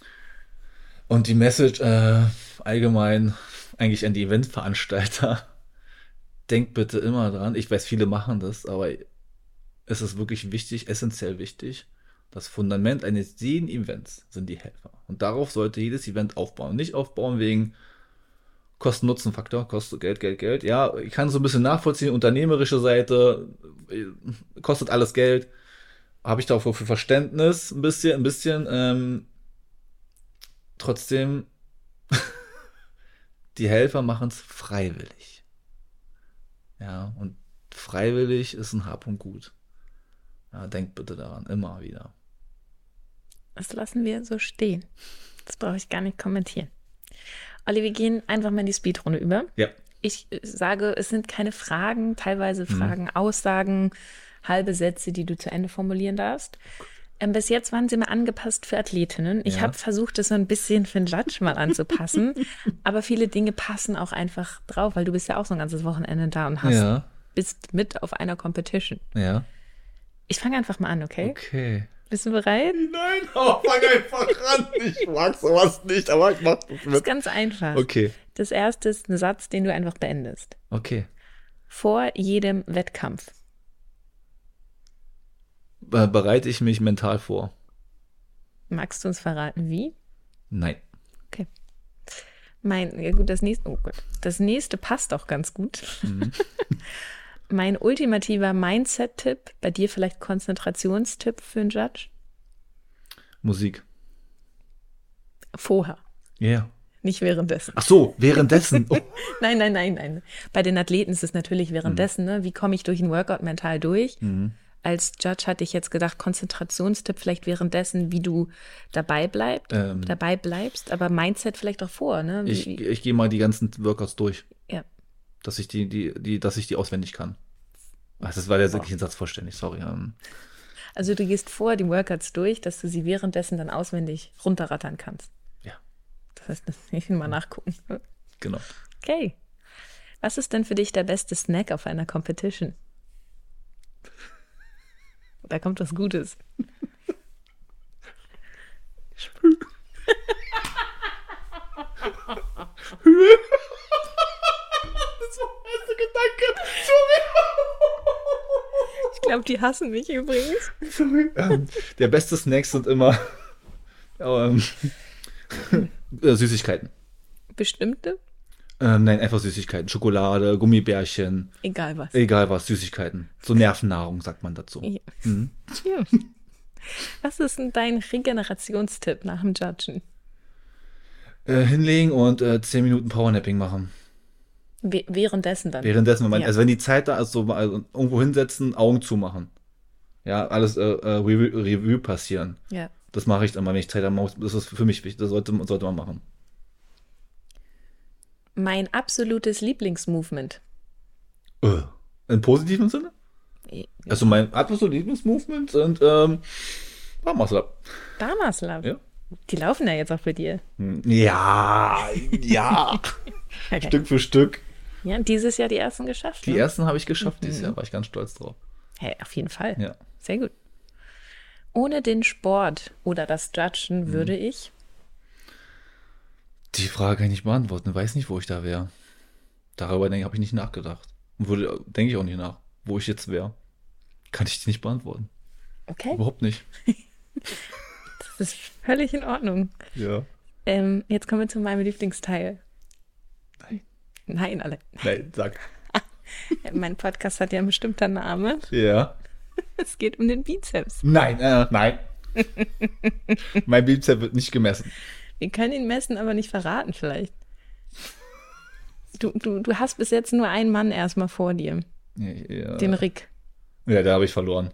und die Message äh, allgemein eigentlich an die Eventveranstalter, denkt bitte immer dran, ich weiß, viele machen das, aber es ist wirklich wichtig, essentiell wichtig, das Fundament eines jeden Events sind die Helfer. Und darauf sollte jedes Event aufbauen. Nicht aufbauen wegen Kosten-Nutzen-Faktor, kostet Geld, Geld, Geld. Ja, ich kann so ein bisschen nachvollziehen, unternehmerische Seite, kostet alles Geld. Habe ich dafür für Verständnis ein bisschen, ein bisschen. Ähm, trotzdem, die Helfer machen es freiwillig. Ja, und freiwillig ist ein Hab und Gut. Ja, denkt bitte daran, immer wieder. Das lassen wir so stehen. Das brauche ich gar nicht kommentieren. Olli, wir gehen einfach mal in die Speedrunde über. Ja. Ich sage, es sind keine Fragen, teilweise Fragen, mhm. Aussagen, halbe Sätze, die du zu Ende formulieren darfst. Ähm, bis jetzt waren sie mal angepasst für Athletinnen. Ich Ja. habe versucht, das so ein bisschen für den Judge mal anzupassen. Aber viele Dinge passen auch einfach drauf, weil du bist ja auch so ein ganzes Wochenende da und hast, Ja, bist mit auf einer Competition. ja. Ich fange einfach mal an, okay? Okay. Bist du bereit? Nein, oh, fang einfach ran. Ich mag sowas nicht, aber ich mach das Das ist mit. ganz einfach. Okay, Das erste ist ein Satz, den du einfach beendest. okay. Vor jedem Wettkampf. Äh, bereite ich mich mental vor? Magst du uns verraten, wie? Nein. Okay. Mein, ja gut, das nächste, oh Gott, das nächste passt auch ganz gut. Mhm. Mein ultimativer Mindset-Tipp, bei dir vielleicht Konzentrationstipp für einen Judge? Musik. Vorher, Ja. Yeah. nicht währenddessen. Ach so, währenddessen. Oh. Nein, nein, nein, nein. Bei den Athleten ist es natürlich währenddessen, ne? Wie komme ich durch ein Workout mental durch? Mhm. als Judge hatte ich jetzt gedacht, Konzentrationstipp vielleicht währenddessen, wie du dabei bleibst, Ähm. dabei bleibst, aber Mindset vielleicht auch vor, ne? Wie, Ich, wie, ich gehe mal die ganzen Workouts durch, ja. dass ich die, die, die, dass ich die auswendig kann. Ach, das war der wirkliche Satz vollständig, sorry. Ähm, Also du gehst vor die Workouts durch, dass du sie währenddessen dann auswendig runterrattern kannst. Ja. Das heißt, ich will mal nachgucken. Genau. Okay. Was ist denn für dich der beste Snack auf einer Competition? Da kommt was Gutes. Das war der erste Gedanke. Sorry. Ich glaube, die hassen mich übrigens. Sorry. Ähm, der beste Snack sind immer ähm, äh, Süßigkeiten. Bestimmte? Ähm, nein, einfach Süßigkeiten. Schokolade, Gummibärchen. Egal was. Egal was, Süßigkeiten. So Nervennahrung, sagt man dazu. Ja. Mhm. Ja. Was ist denn dein Regenerationstipp nach dem Judgen? Äh, hinlegen und äh, zehn Minuten Powernapping machen. We- währenddessen dann? Währenddessen, wenn man, Ja. also wenn die Zeit da ist, so mal also irgendwo hinsetzen, Augen zumachen. Ja, alles äh, äh, Revue, Revue passieren. Ja. Das mache ich dann mal, wenn ich Zeit habe. Das ist für mich wichtig, das sollte, sollte man machen. Mein absolutes Lieblingsmovement. Äh, Im positiven Sinne? Ja. Also mein absolutes Lieblingsmovement sind ähm, Barmuscle-Up. Damaslav. Ja. Die laufen ja jetzt auch bei dir. Hm, Ja, ja. Okay. Stück für Stück. Ja, dieses Jahr die ersten geschafft. Die ne? ersten habe ich geschafft dieses Jahr, war ich ganz stolz drauf. Hey, auf jeden Fall. Ja. Sehr gut. Ohne den Sport oder das Judgen Mhm. würde ich. Die Frage kann ich nicht beantworten. Ich weiß nicht, wo ich da wäre. Darüber denke habe ich nicht nachgedacht. Und würde, denke ich auch nicht nach, wo ich jetzt wäre. Kann ich nicht beantworten. Okay, Überhaupt nicht. das ist völlig in Ordnung. Ja. Ähm, jetzt kommen wir zu meinem Lieblingsteil. Nein. Nein, alle. Nein, sag. Ja, mein Podcast hat ja einen bestimmten Namen. Ja. Es geht um den Bizeps. Nein, äh, nein. Mein Bizeps wird nicht gemessen. Wir können ihn messen, aber nicht verraten vielleicht. Du, du, du hast bis jetzt nur einen Mann erstmal vor dir. Ja, Den Rick. ja da habe ich verloren.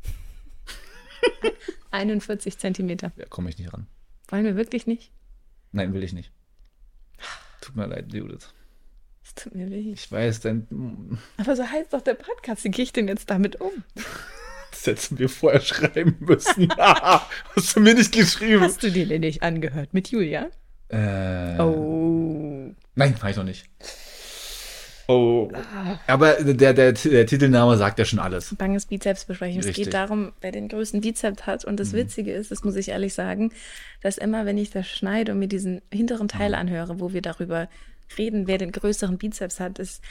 einundvierzig Zentimeter. Da komme ich nicht ran. Wollen wir wirklich nicht? Nein, will ich nicht. Tut mir leid, Judith. Das tut mir weh. Ich weiß, dein. Aber so heißt doch der Podcast. Wie gehe ich denn jetzt damit um? Das hätten wir vorher schreiben müssen. Hast du mir nicht geschrieben? Hast du dir den nicht angehört mit Julia? Äh, Oh. Nein, mach ich noch nicht. Oh. Aber der, der, der Titelname sagt ja schon alles. Banges Bizepsbesprechung. Es Richtig. geht darum, wer den größten Bizeps hat. Und das Witzige ist, das muss ich ehrlich sagen, dass immer, wenn ich das schneide und mir diesen hinteren Teil anhöre, wo wir darüber reden, wer den größeren Bizeps hat, ist,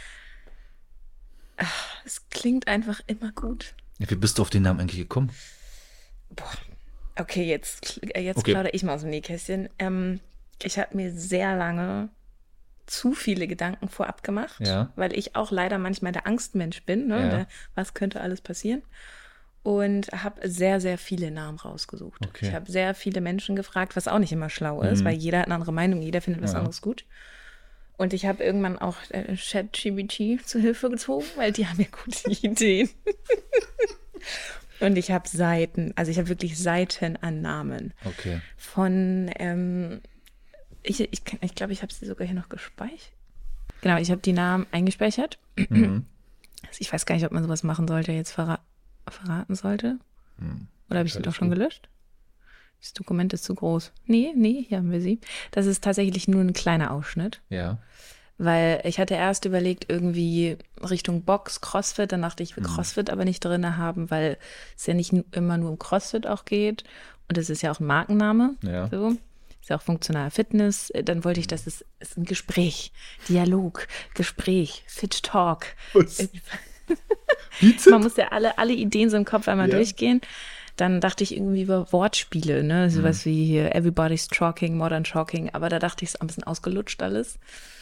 ach, es klingt einfach immer gut. Ja, wie bist du auf den Namen eigentlich gekommen? Boah. Okay, jetzt, äh, jetzt Okay. plaudere ich mal aus dem Nähkästchen. Ähm, ich habe mir sehr lange zu viele Gedanken vorab gemacht, Ja. weil ich auch leider manchmal der Angstmensch bin, ne? Ja. Der, was könnte alles passieren? Und habe sehr, sehr viele Namen rausgesucht. Okay. Ich habe sehr viele Menschen gefragt, was auch nicht immer schlau ist, weil jeder hat eine andere Meinung, jeder findet was Ja. anderes gut. Und ich habe irgendwann auch äh, ChatGPT zu Hilfe gezogen, weil die haben ja gute Ideen. Und ich habe Seiten, also ich habe wirklich Seiten an Namen. Okay. Von, ähm, ich ich, kann- ich glaube, ich habe sie sogar hier noch gespeichert. Genau, ich habe die Namen eingespeichert. Mhm. Also ich weiß gar nicht, ob man sowas machen sollte, jetzt verra verraten sollte. Hm. Oder habe ich sie Alles doch schon gut. gelöscht? Das Dokument ist zu groß. Nee, nee, hier haben wir sie. Das ist tatsächlich nur ein kleiner Ausschnitt. Ja. Weil ich hatte erst überlegt, irgendwie Richtung Box, Crossfit, dann dachte ich, ich will Crossfit aber nicht drin haben, weil es ja nicht n- immer nur um Crossfit auch geht. Und es ist ja auch ein Markenname. Ja. So. Ist ja auch funktionale Fitness. Dann wollte ich, dass es, es ist ein Gespräch, Dialog, Gespräch, Fit Talk. Was? Man muss ja alle, alle Ideen so im Kopf einmal Ja. durchgehen. Dann dachte ich irgendwie über Wortspiele, ne? Sowas wie hier Everybody's Talking, Modern Talking. Aber da dachte ich, es ist ein bisschen ausgelutscht alles.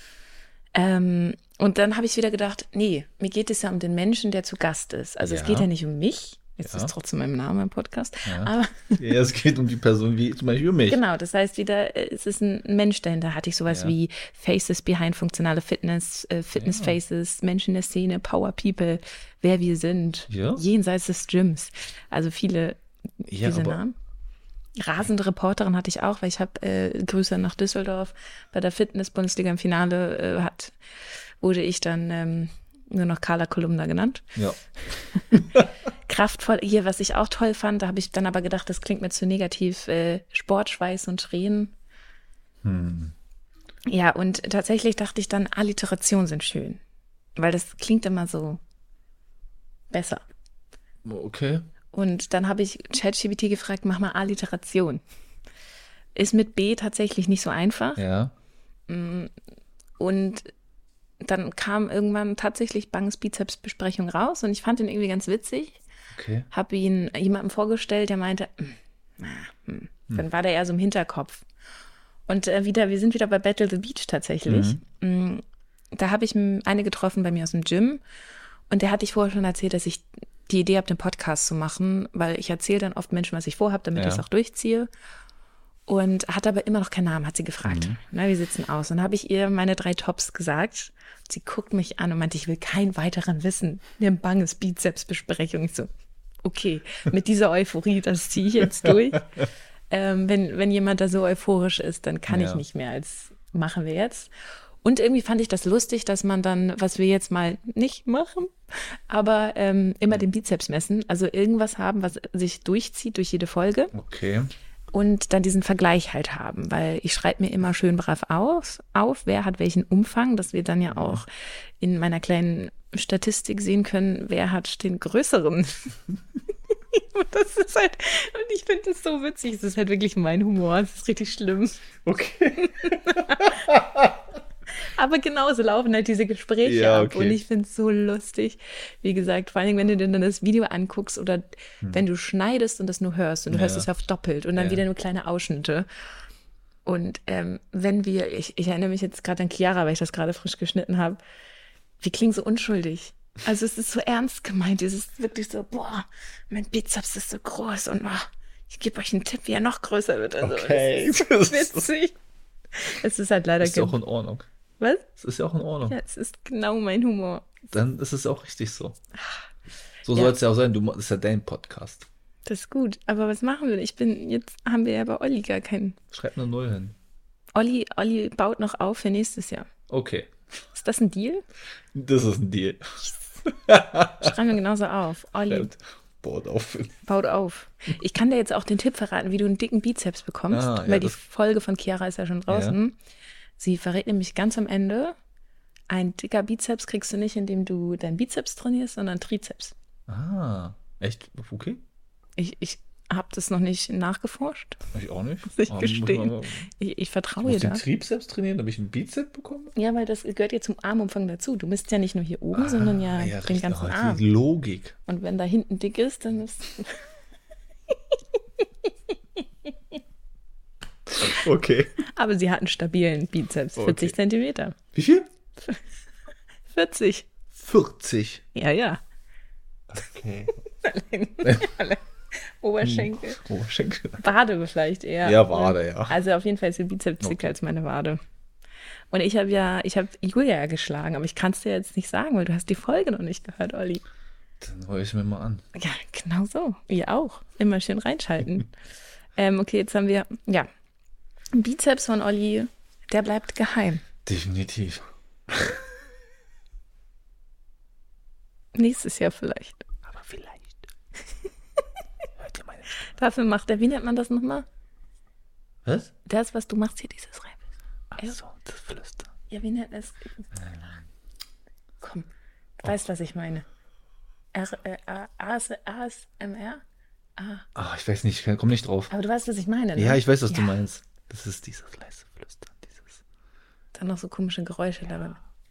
Ähm, und dann habe ich wieder gedacht, nee, mir geht es ja um den Menschen, der zu Gast ist. Also es Ja. geht ja nicht um mich, Jetzt Ja. ist trotzdem mein Name im Podcast. Ja. Aber Ja, es geht um die Person wie zum Beispiel um mich. genau, das heißt wieder, äh, es ist ein Mensch dahinter. Hatte ich sowas Ja. wie Faces Behind funktionale Fitness, äh, Fitness Ja. Faces, Menschen in der Szene, Power People, wer wir sind, Ja. jenseits des Gyms. Also viele Ja, diese aber- Namen. Rasende Reporterin hatte ich auch, weil ich habe äh, Grüße nach Düsseldorf bei der Fitness-Bundesliga im Finale äh, hat, wurde ich dann ähm, nur noch Carla Kolumna genannt. Ja. Kraftvoll, hier, was ich auch toll fand, da habe ich dann aber gedacht, das klingt mir zu negativ, äh, Sport, Schweiß und Tränen. Hm. Ja, und tatsächlich dachte ich dann, Alliterationen sind schön, weil das klingt immer so besser. Okay. Und dann habe ich ChatGPT gefragt, mach mal Alliteration. Ist mit B tatsächlich nicht so einfach. Ja. Und dann kam irgendwann tatsächlich Bangs Bizeps-Besprechung raus und ich fand ihn irgendwie ganz witzig. Okay. Habe ihn jemandem vorgestellt, der meinte, "Hm, na, hm." Dann war der eher so im Hinterkopf. Und äh, wieder, wir sind wieder bei Battle the Beach tatsächlich. Mm, Da habe ich m- eine getroffen bei mir aus dem Gym und der hatte ich vorher schon erzählt, dass ich die Idee habe, den Podcast zu machen, weil ich erzähle dann oft Menschen, was ich vorhabe, damit Ja. ich es auch durchziehe. Und hat aber immer noch keinen Namen, hat sie gefragt. Na, wie sieht's aus? Und dann habe ich ihr meine drei Tops gesagt. Sie guckt mich an und meinte, ich will keinen weiteren wissen. Eine banges Bizepsbesprechung. Ich so, okay, mit dieser Euphorie, das ziehe ich jetzt durch. ähm, wenn, wenn jemand da so euphorisch ist, dann kann Ja. ich nicht mehr, als machen wir jetzt. Und irgendwie fand ich das lustig, dass man dann, was wir jetzt mal nicht machen, aber ähm, immer den Bizeps messen. Also irgendwas haben, was sich durchzieht durch jede Folge. Okay. Und dann diesen Vergleich halt haben, weil ich schreibe mir immer schön brav auf, auf, wer hat welchen Umfang, dass wir dann ja auch in meiner kleinen Statistik sehen können, wer hat den größeren. Und das ist halt, und ich finde das so witzig, es ist halt wirklich mein Humor, es ist richtig schlimm. Okay. Aber genauso laufen halt diese Gespräche Ja, ab okay. und ich finde es so lustig. Wie gesagt, vor allem, wenn du dir dann das Video anguckst oder wenn du schneidest und das nur hörst und du Ja. hörst es auf doppelt und dann Ja. wieder nur kleine Ausschnitte. Und ähm, wenn wir, ich, ich erinnere mich jetzt gerade an Chiara, weil ich das gerade frisch geschnitten habe, wir klingen so unschuldig. Also es ist so ernst gemeint, es ist wirklich so, boah, mein Bizeps ist so groß und oh, ich gebe euch einen Tipp, wie er noch größer wird. Also, Okay. es ist witzig. Es ist halt leider Ist ja ge- auch in Ordnung. Was? Es ist ja auch in Ordnung. Ja, es ist genau mein Humor. Dann ist es auch richtig so. So Ja. soll es ja auch sein. Du, das ist ja dein Podcast. Das ist gut. Aber was machen wir? Ich bin, jetzt haben wir ja bei Olli gar keinen. Schreib eine Null hin. Olli, Olli baut noch auf für nächstes Jahr. Okay. Ist das ein Deal? Das ist ein Deal. Schreiben wir genauso auf. Olli Schreibt. Baut auf. baut auf. Ich kann dir jetzt auch den Tipp verraten, wie du einen dicken Bizeps bekommst, Ah, ja, weil die das- Folge von Chiara ist ja schon draußen. Sie verrät nämlich ganz am Ende, ein dicker Bizeps kriegst du nicht, indem du deinen Bizeps trainierst, sondern Trizeps. Ah. Echt? Okay. Ich, ich habe das noch nicht nachgeforscht. Ich auch nicht. Muss ich Aber gestehen. muss man- Ich, ich vertraue Muss dir ich den da. Trizeps trainieren, damit ich einen Bizeps bekomme? Ja, weil das gehört ja zum Armumfang dazu. Du misst ja nicht nur hier oben, sondern ja, Ah, den richtig. ganzen Ah, Arm. Die Logik. Und wenn da hinten dick ist, dann ist. Okay. Aber sie hat einen stabilen Bizeps, vierzig Okay. Zentimeter. Wie viel? vierzig. vierzig. Ja, ja. Okay. Oberschenkel. Oberschenkel. Wade vielleicht eher. Ja, Wade, ja. Also auf jeden Fall ist der Bizeps dicker als meine Wade. Und ich habe ja, ich habe Julia ja geschlagen, aber ich kann es dir jetzt nicht sagen, weil du hast die Folge noch nicht gehört, Olli. Dann höre ich mir mal an. Ja, genau so. Ihr auch. Immer schön reinschalten. ähm, okay, jetzt haben wir, ja, Bizeps von Olli, der bleibt geheim. Definitiv. Nächstes Jahr vielleicht. Aber vielleicht. Hört ihr meine Dafür macht er, wie nennt man das nochmal? Was? Das, was du machst hier, dieses Reif. Ach Ja. so, das Flüstern. Ja, wie nennt es? Komm, du weißt, was ich meine. R, äh, A- A S M R? Ah, ich weiß nicht, ich komme nicht drauf. Aber du weißt, was ich meine, ne? Ja, ich weiß, was Ja. du meinst. Das ist dieses leise Flüstern, dieses. Dann noch so komische Geräusche dabei.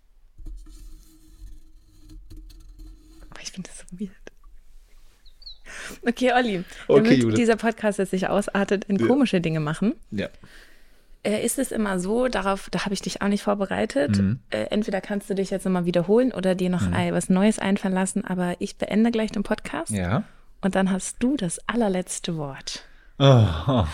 Aber ich finde das so weird. Okay, Olli, Okay, damit Judith. dieser Podcast jetzt sich ausartet in Ja. komische Dinge machen, Ja. äh, ist es immer so, darauf, da habe ich dich auch nicht vorbereitet, Mhm. äh, entweder kannst du dich jetzt nochmal wiederholen oder dir noch ein, was Neues einfallen lassen, aber ich beende gleich den Podcast Ja. und dann hast du das allerletzte Wort. Oh,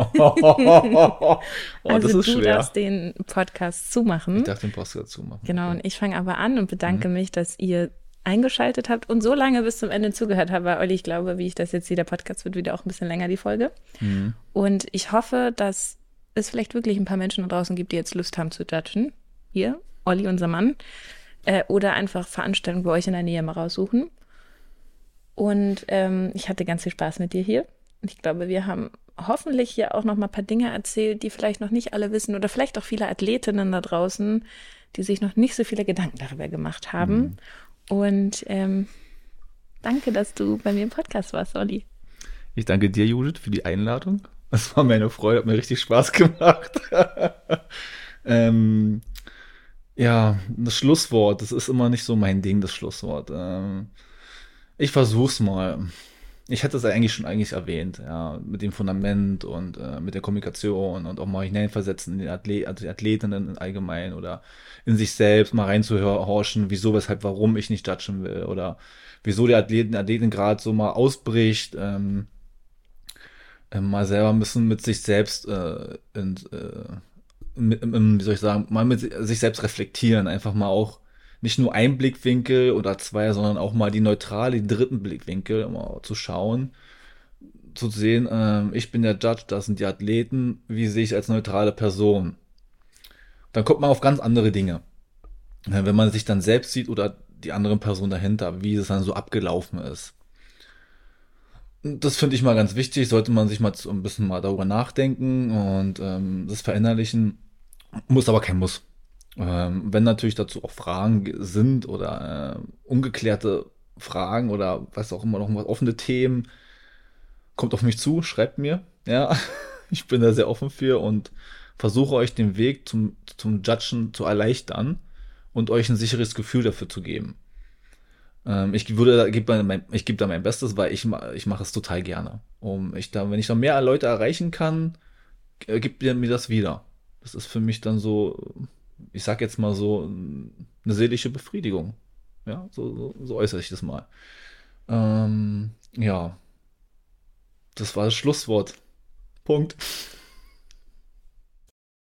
Also das ist du schwer. darfst den Podcast Ich zumachen. darf den Post dazu machen. Genau, Okay. und ich fange aber an und bedanke mich, dass ihr eingeschaltet habt und so lange bis zum Ende zugehört habt, weil Olli, ich glaube, wie ich das jetzt sehe, der Podcast wird wieder auch ein bisschen länger, die Folge. Mhm. Und ich hoffe, dass es vielleicht wirklich ein paar Menschen da draußen gibt, die jetzt Lust haben zu judgen. Hier, Olli, unser Mann. Äh, oder einfach Veranstaltungen bei euch in der Nähe mal raussuchen. Und ähm, ich hatte ganz viel Spaß mit dir hier. Ich glaube, wir haben hoffentlich hier auch noch mal ein paar Dinge erzählt, die vielleicht noch nicht alle wissen oder vielleicht auch viele Athletinnen da draußen, die sich noch nicht so viele Gedanken darüber gemacht haben. Mhm. Und ähm, danke, dass du bei mir im Podcast warst, Olli. Ich danke dir, Judith, für die Einladung. Das war meine Freude, hat mir richtig Spaß gemacht. ähm, ja, das Schlusswort, das ist immer nicht so mein Ding, das Schlusswort. Ähm, ich versuch's mal. Ich hätte es eigentlich schon eigentlich erwähnt, ja, mit dem Fundament und äh, mit der Kommunikation und auch mal hineinversetzen in die, Athlet, also die Athletinnen allgemein oder in sich selbst mal reinzuhorchen, wieso, weshalb, warum ich nicht judgen will oder wieso der Athleten, Athletin gerade so mal ausbricht. Ähm, äh, mal selber ein bisschen mit sich selbst, äh, in, äh, mit, im, wie soll ich sagen, mal mit sich selbst reflektieren, einfach mal auch nicht nur ein Blickwinkel oder zwei, sondern auch mal die neutrale, die dritten Blickwinkel, mal zu schauen, zu sehen, ähm, ich bin der Judge, das sind die Athleten, wie sehe ich als neutrale Person? Dann kommt man auf ganz andere Dinge. Ja, wenn man sich dann selbst sieht oder die andere Person dahinter, wie es dann so abgelaufen ist. Das finde ich mal ganz wichtig, sollte man sich mal so ein bisschen mal darüber nachdenken und ähm, das verinnerlichen, muss aber kein Muss. Ähm, wenn natürlich dazu auch Fragen ge- sind oder äh, ungeklärte Fragen oder was auch immer noch was offene Themen, kommt auf mich zu, schreibt mir. Ja, ich bin da sehr offen für und versuche euch den Weg zum, zum Judgen zu erleichtern und euch ein sicheres Gefühl dafür zu geben. Ähm, ich würde, da- geb da mein, ich gebe da mein Bestes, weil ich, ma- ich mache es total gerne. Um ich da, wenn ich da mehr Leute erreichen kann, äh, gibt mir mir das wieder. Das ist für mich dann so, ich sag jetzt mal so, eine seelische Befriedigung. Ja, so, so, so äußere ich das mal. Ähm, ja, das war das Schlusswort. Punkt.